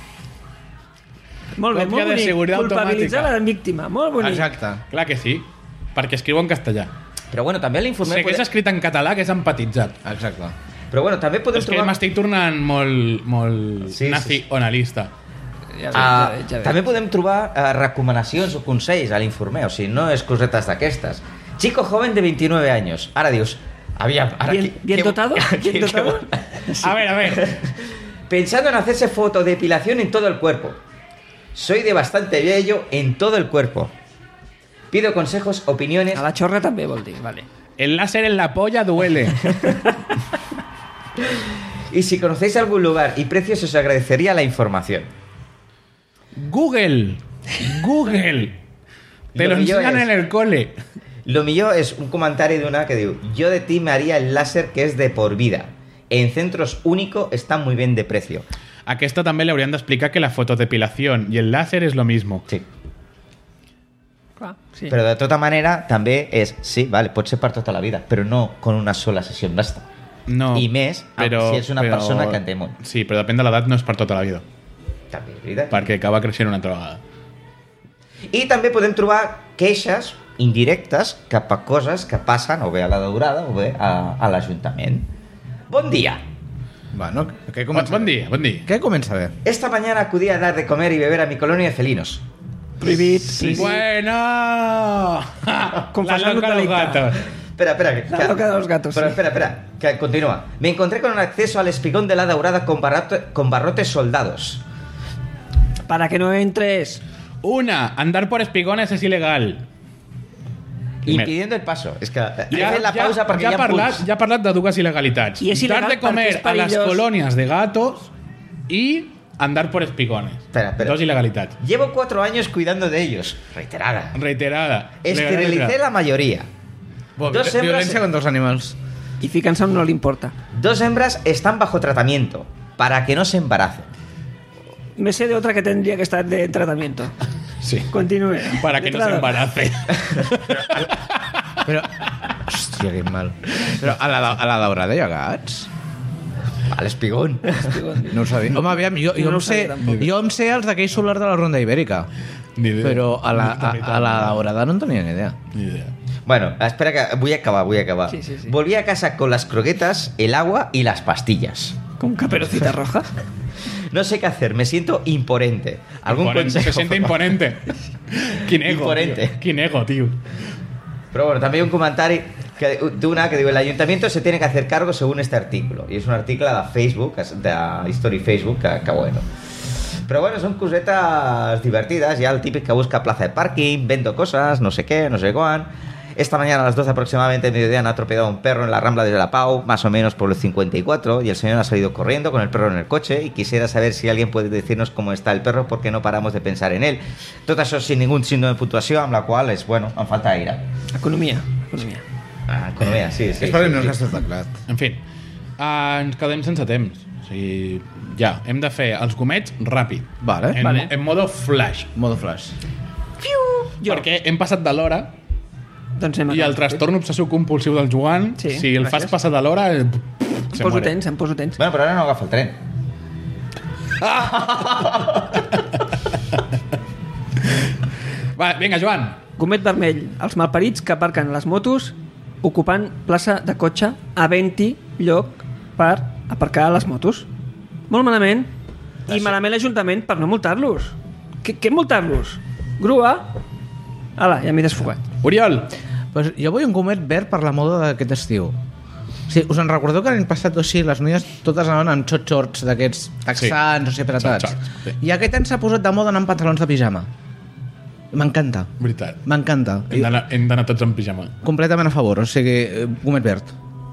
Molt bé, Còpia molt de bonic. seguretat Culpabilitzar automàtica. la víctima. Molt bonic. Exacte. Clar que sí, perquè escriu en castellà. Però bueno, també Si l'informem... hagués escrit en català, hagués empatitzat. Exacte. Però bueno, també podem És que trobar... m'estic tornant molt, molt Sí, sí, nazi-onalista. Ja veig, Ah, ja veig, ja veig. també podem trobar eh, recomanacions o consells a l'informer, o sigui, no és cosetes d'aquestes. Chico joven de veintinueve años. Ara dius, aviam, ara Bien- qui- bien què- dotado, què- bien què dotado. vol? A ver, a ver. Pensando en hacerse fotodepilación en todo el cuerpo. Soy de bastante vello en todo el cuerpo. Pido consejos, opiniones. A la xorra també vol dir, vale. El láser en la polla duele. Y si conocéis algún lugar y precios, os agradecería la información. Google. Google. Te Lo lo millor enseñan és- en el cole. Lo mío es un comentario de una que digo, yo de ti me haría el láser que es de por vida. En centros único está muy bien de precio. Aquesta també le haurían de explicar que la fotodepilación y el láser es lo mismo. Sí. Clar, sí. Però de tota manera també és, sí, vale, pot ser per tota la vida, però no con una sola sessió basta. No, I més però, si ets una però- persona que en té molt. Sí, però depèn de l'edat, no és per tota la vida. També, és veritat. Perquè acaba creixent una altra vegada. I també podem trobar queixes indirectes cap a coses que passen o bé a la Daurada o bé a, a l'Ajuntament. Bon dia. Bueno, què Bon, comença bon bé? dia, bon dia. Què comença bé? Esta mañana acudí a dar de comer y beber a mi colonia de felinos. Prohibit. Sí, sí. Bueno! Confesar La loca de los delicte. gatos. Espera, espera. Que, La loca de los gatos, Pero sí. espera, espera. Que continúa. Me encontré con un acceso al espigón de la Daurada con, barrato- con barrotes soldados. Para que no entres. Una, andar por espigones es ilegal. Primer. Impidiendo el paso. És que Ja, he fet la pausa perquè ja, hi ha ha parlat, punts. ja ha parlat de dues il·legalitats. I és il·legal dar de comer perquè és a les perillós. colònies de gatos i andar por espigones. Espera, espera. Dos il·legalitats. Llevo cuatro años cuidando de ellos. Reiterada. Reiterada. Esterilicé Legal, la mayoría. Bo, Dos vi- violència hembras, contra els animals. I ficant-se on no li importa. dos hembras están bajo tratamiento para que no se embaracen. Me sé de otra que tendría que estar de tratamiento. Sí. Continúe. Para que no se Letrado. embarace. Però... Hòstia, quin mal. Però a la, a la daurada hi ha gats? A l'espigón. No ho sabia. Home, aviam, jo, jo, No no ho sé, sabia tampoc. jo em sé els d'aquell solar de la Ronda Ibèrica. Ni idea. Però a la, a, a la Daurada no en tenia ni idea. Ni idea. Bueno, espera que voy a acabar, voy a acabar. Sí, sí, sí. Volví a casa con las croquetas, el agua y las pastillas. Con caperucita roja. No sé qué hacer, me siento imponente. ¿Algún Imponente, consejo? se siente imponente. Quin ego, Imponente. tío. Quin ego, tío. Pero bueno, también un comentario que, de una que digo, el ayuntamiento se tiene que hacer cargo según este artículo. Y es un artículo de Facebook, de History Facebook, que, que bueno. Pero bueno, son cosetas divertidas, ya el típico que busca plaza de parking, vendo cosas, no sé qué, no sé cuán. Esta mañana a las doce aproximadamente, mediodía, han atropellado a un perro en la Rambla de la Pau, más o menos por el cincuenta y cuatro, y el señor ha salido corriendo con el perro en el coche, y quisiera saber si alguien puede decirnos cómo está el perro, porque no paramos de pensar en él. Tot això sin ningún signo de puntuació, amb la qual és, bueno, em falta aire. Economia. Economia. Ah, economia, sí, sí. És perquè sí, no sí. has gastat teclat. En fi, uh, ens quedem sense temps. O sigui, ja, hem de fer els gomets ràpid. Vale. En, Vale. en modo flash. Modo flash. Jo. Perquè hem passat de l'hora Doncs anem i el acabant. trastorn obsessiu compulsiu del Joan, Sí, si el fas gràcies. passar de l'hora, eh, Em se poso muere. tens, em poso tens. Bueno, però ara no agafa el tren. Va, vinga, Joan. Gomet vermell. Els malparits que aparquen les motos ocupant plaça de cotxe havent-hi lloc per aparcar les motos. Molt malament. I malament l'Ajuntament per no multar-los. Què, què multar-los? Grua? Ala, ja m'he desfogat. Oriol. Pues jo vull un gomet verd per la moda d'aquest estiu. Sí, us en recordeu que l'any passat o així les noies totes anaven amb xot-xorts d'aquests texans, sí. o sigui, apretats. Xot-xorts, sí. I aquest any s'ha posat de moda anar amb pantalons de pijama. M'encanta. Veritat. M'encanta. Hem d'anar, hem d'anar tots en pijama. Completament a favor, o sigui, eh, gomet verd.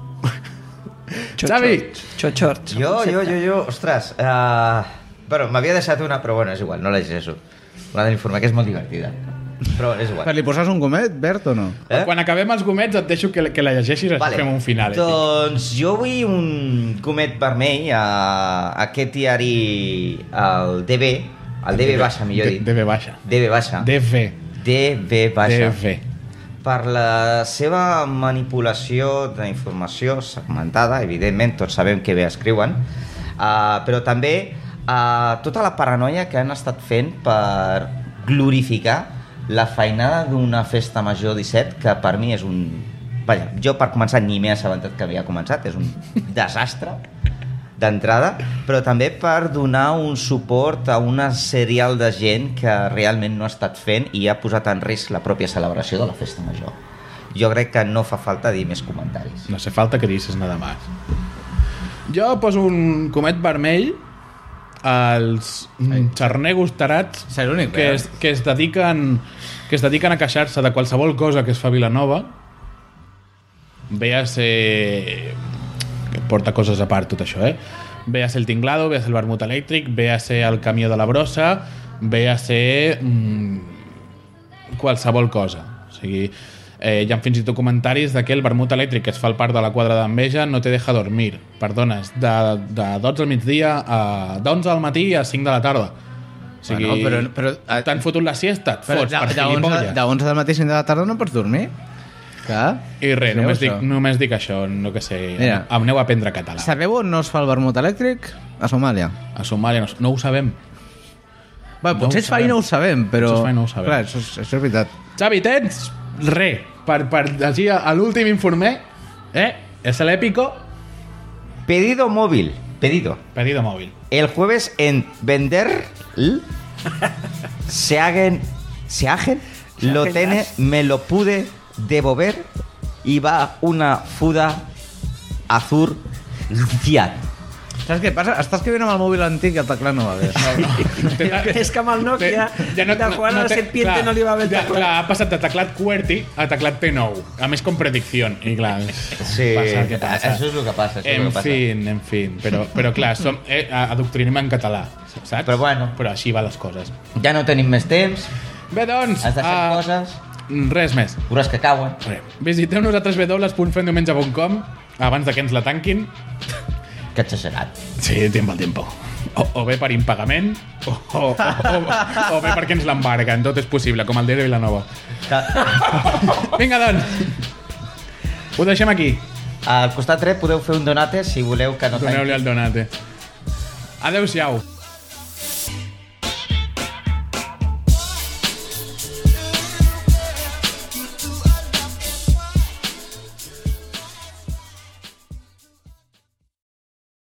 Xavi. Xotxorts. Jo, jo, jo, jo, ostres. Uh, bueno, m'havia deixat una, però bueno, és igual, no la llegeixo. La de l'informe, que és molt divertida. Però és igual. Per li poses un gomet verd o no? Eh? Quan acabem els gomets et deixo que, que la llegeixis i vale. Fem un final. Eh? Doncs jo vull un gomet vermell a aquest diari, el D B, el D B baixa, millor dit. D B baixa. D B baixa. D V. D B baixa. D V. Per la seva manipulació d'informació segmentada, evidentment tots sabem que bé escriuen, uh, però també uh, tota la paranoia que han estat fent per glorificar la feinada d'una festa major disset, que per mi és un... Vaja, jo per començar ni m'he assabentat que havia començat, és un desastre d'entrada, però també per donar un suport a una serial de gent que realment no ha estat fent i ha posat en risc la pròpia celebració de la festa major. Jo crec que no fa falta dir més comentaris. No hace falta que dices nada más. Jo poso un comet vermell als xarnegos tarats Serà l'únic, que, eh? es, que, es dediquen, que es dediquen a queixar-se de qualsevol cosa que es fa a Vilanova. Véase... que porta coses a part tot això, eh? Véase el tinglado, véase el vermut elèctric, véase el camió de la brossa, véase mmm, qualsevol cosa. O sigui, eh, hi ha fins i tot comentaris de que el vermut elèctric que es fa al parc de la quadra d'Enveja no te deja dormir. Perdones, de, de dotze al migdia a d'onze al matí a cinc de la tarda. O sigui, Bueno, però- però- t'han fotut la siesta, et Però fots de, per de, onze, gilipolles. de onze del matí a cinc de la tarda no pots dormir? Clar. I res, Sabeu només això? dic, només dic això, no que sé, Mira. aneu a aprendre català. Sabeu on no es fa el vermut elèctric? A Somàlia. A Somàlia no, no ho sabem. Bé, No potser ho es fa i sabem. no ho sabem, però... Potser es fa i no ho sabem. Clar, això, és- això és veritat. Xavi, tens res per, per llegir a l'últim informer, eh? És l'èpico Pedido móvil. Pedido. pedido mòbil. El jueves en Vender se hagen, se hagen, lo tiene, me lo pude devolver y va una fuda azul Fiat. Saps què passa? Estàs escrivint amb el mòbil antic i el teclat no va bé. És que amb el Nokia de Juan al Serpiente no li va bé el ja, teclat. clar, ha passat de teclat QWERTY a teclat T nou, a més com predicció. I clar, Sí, passa el que passa. això és el que passa. Això és En el que passa. fin, en fin. Però, però clar, som, eh, adoctrinem en català, saps? Però bueno. Però així va les coses. Ja no tenim més temps, Bé, doncs... has deixat ah, coses, res més. veuràs que cauen. Res. Visiteu-nos a w w w punt fem diumenge punt com abans de que ens la tanquin. Que exagerat. Sí, tiempo al tiempo. O, o bé per impagament o, o, o, o bé perquè ens l'embarguen. Tot és possible, com el dia de Vilanova. Que... Vinga, doncs. Ho deixem aquí. Al costat dret podeu fer un donate si voleu que no Doneu-li tanqui. el donate. Adéu-siau.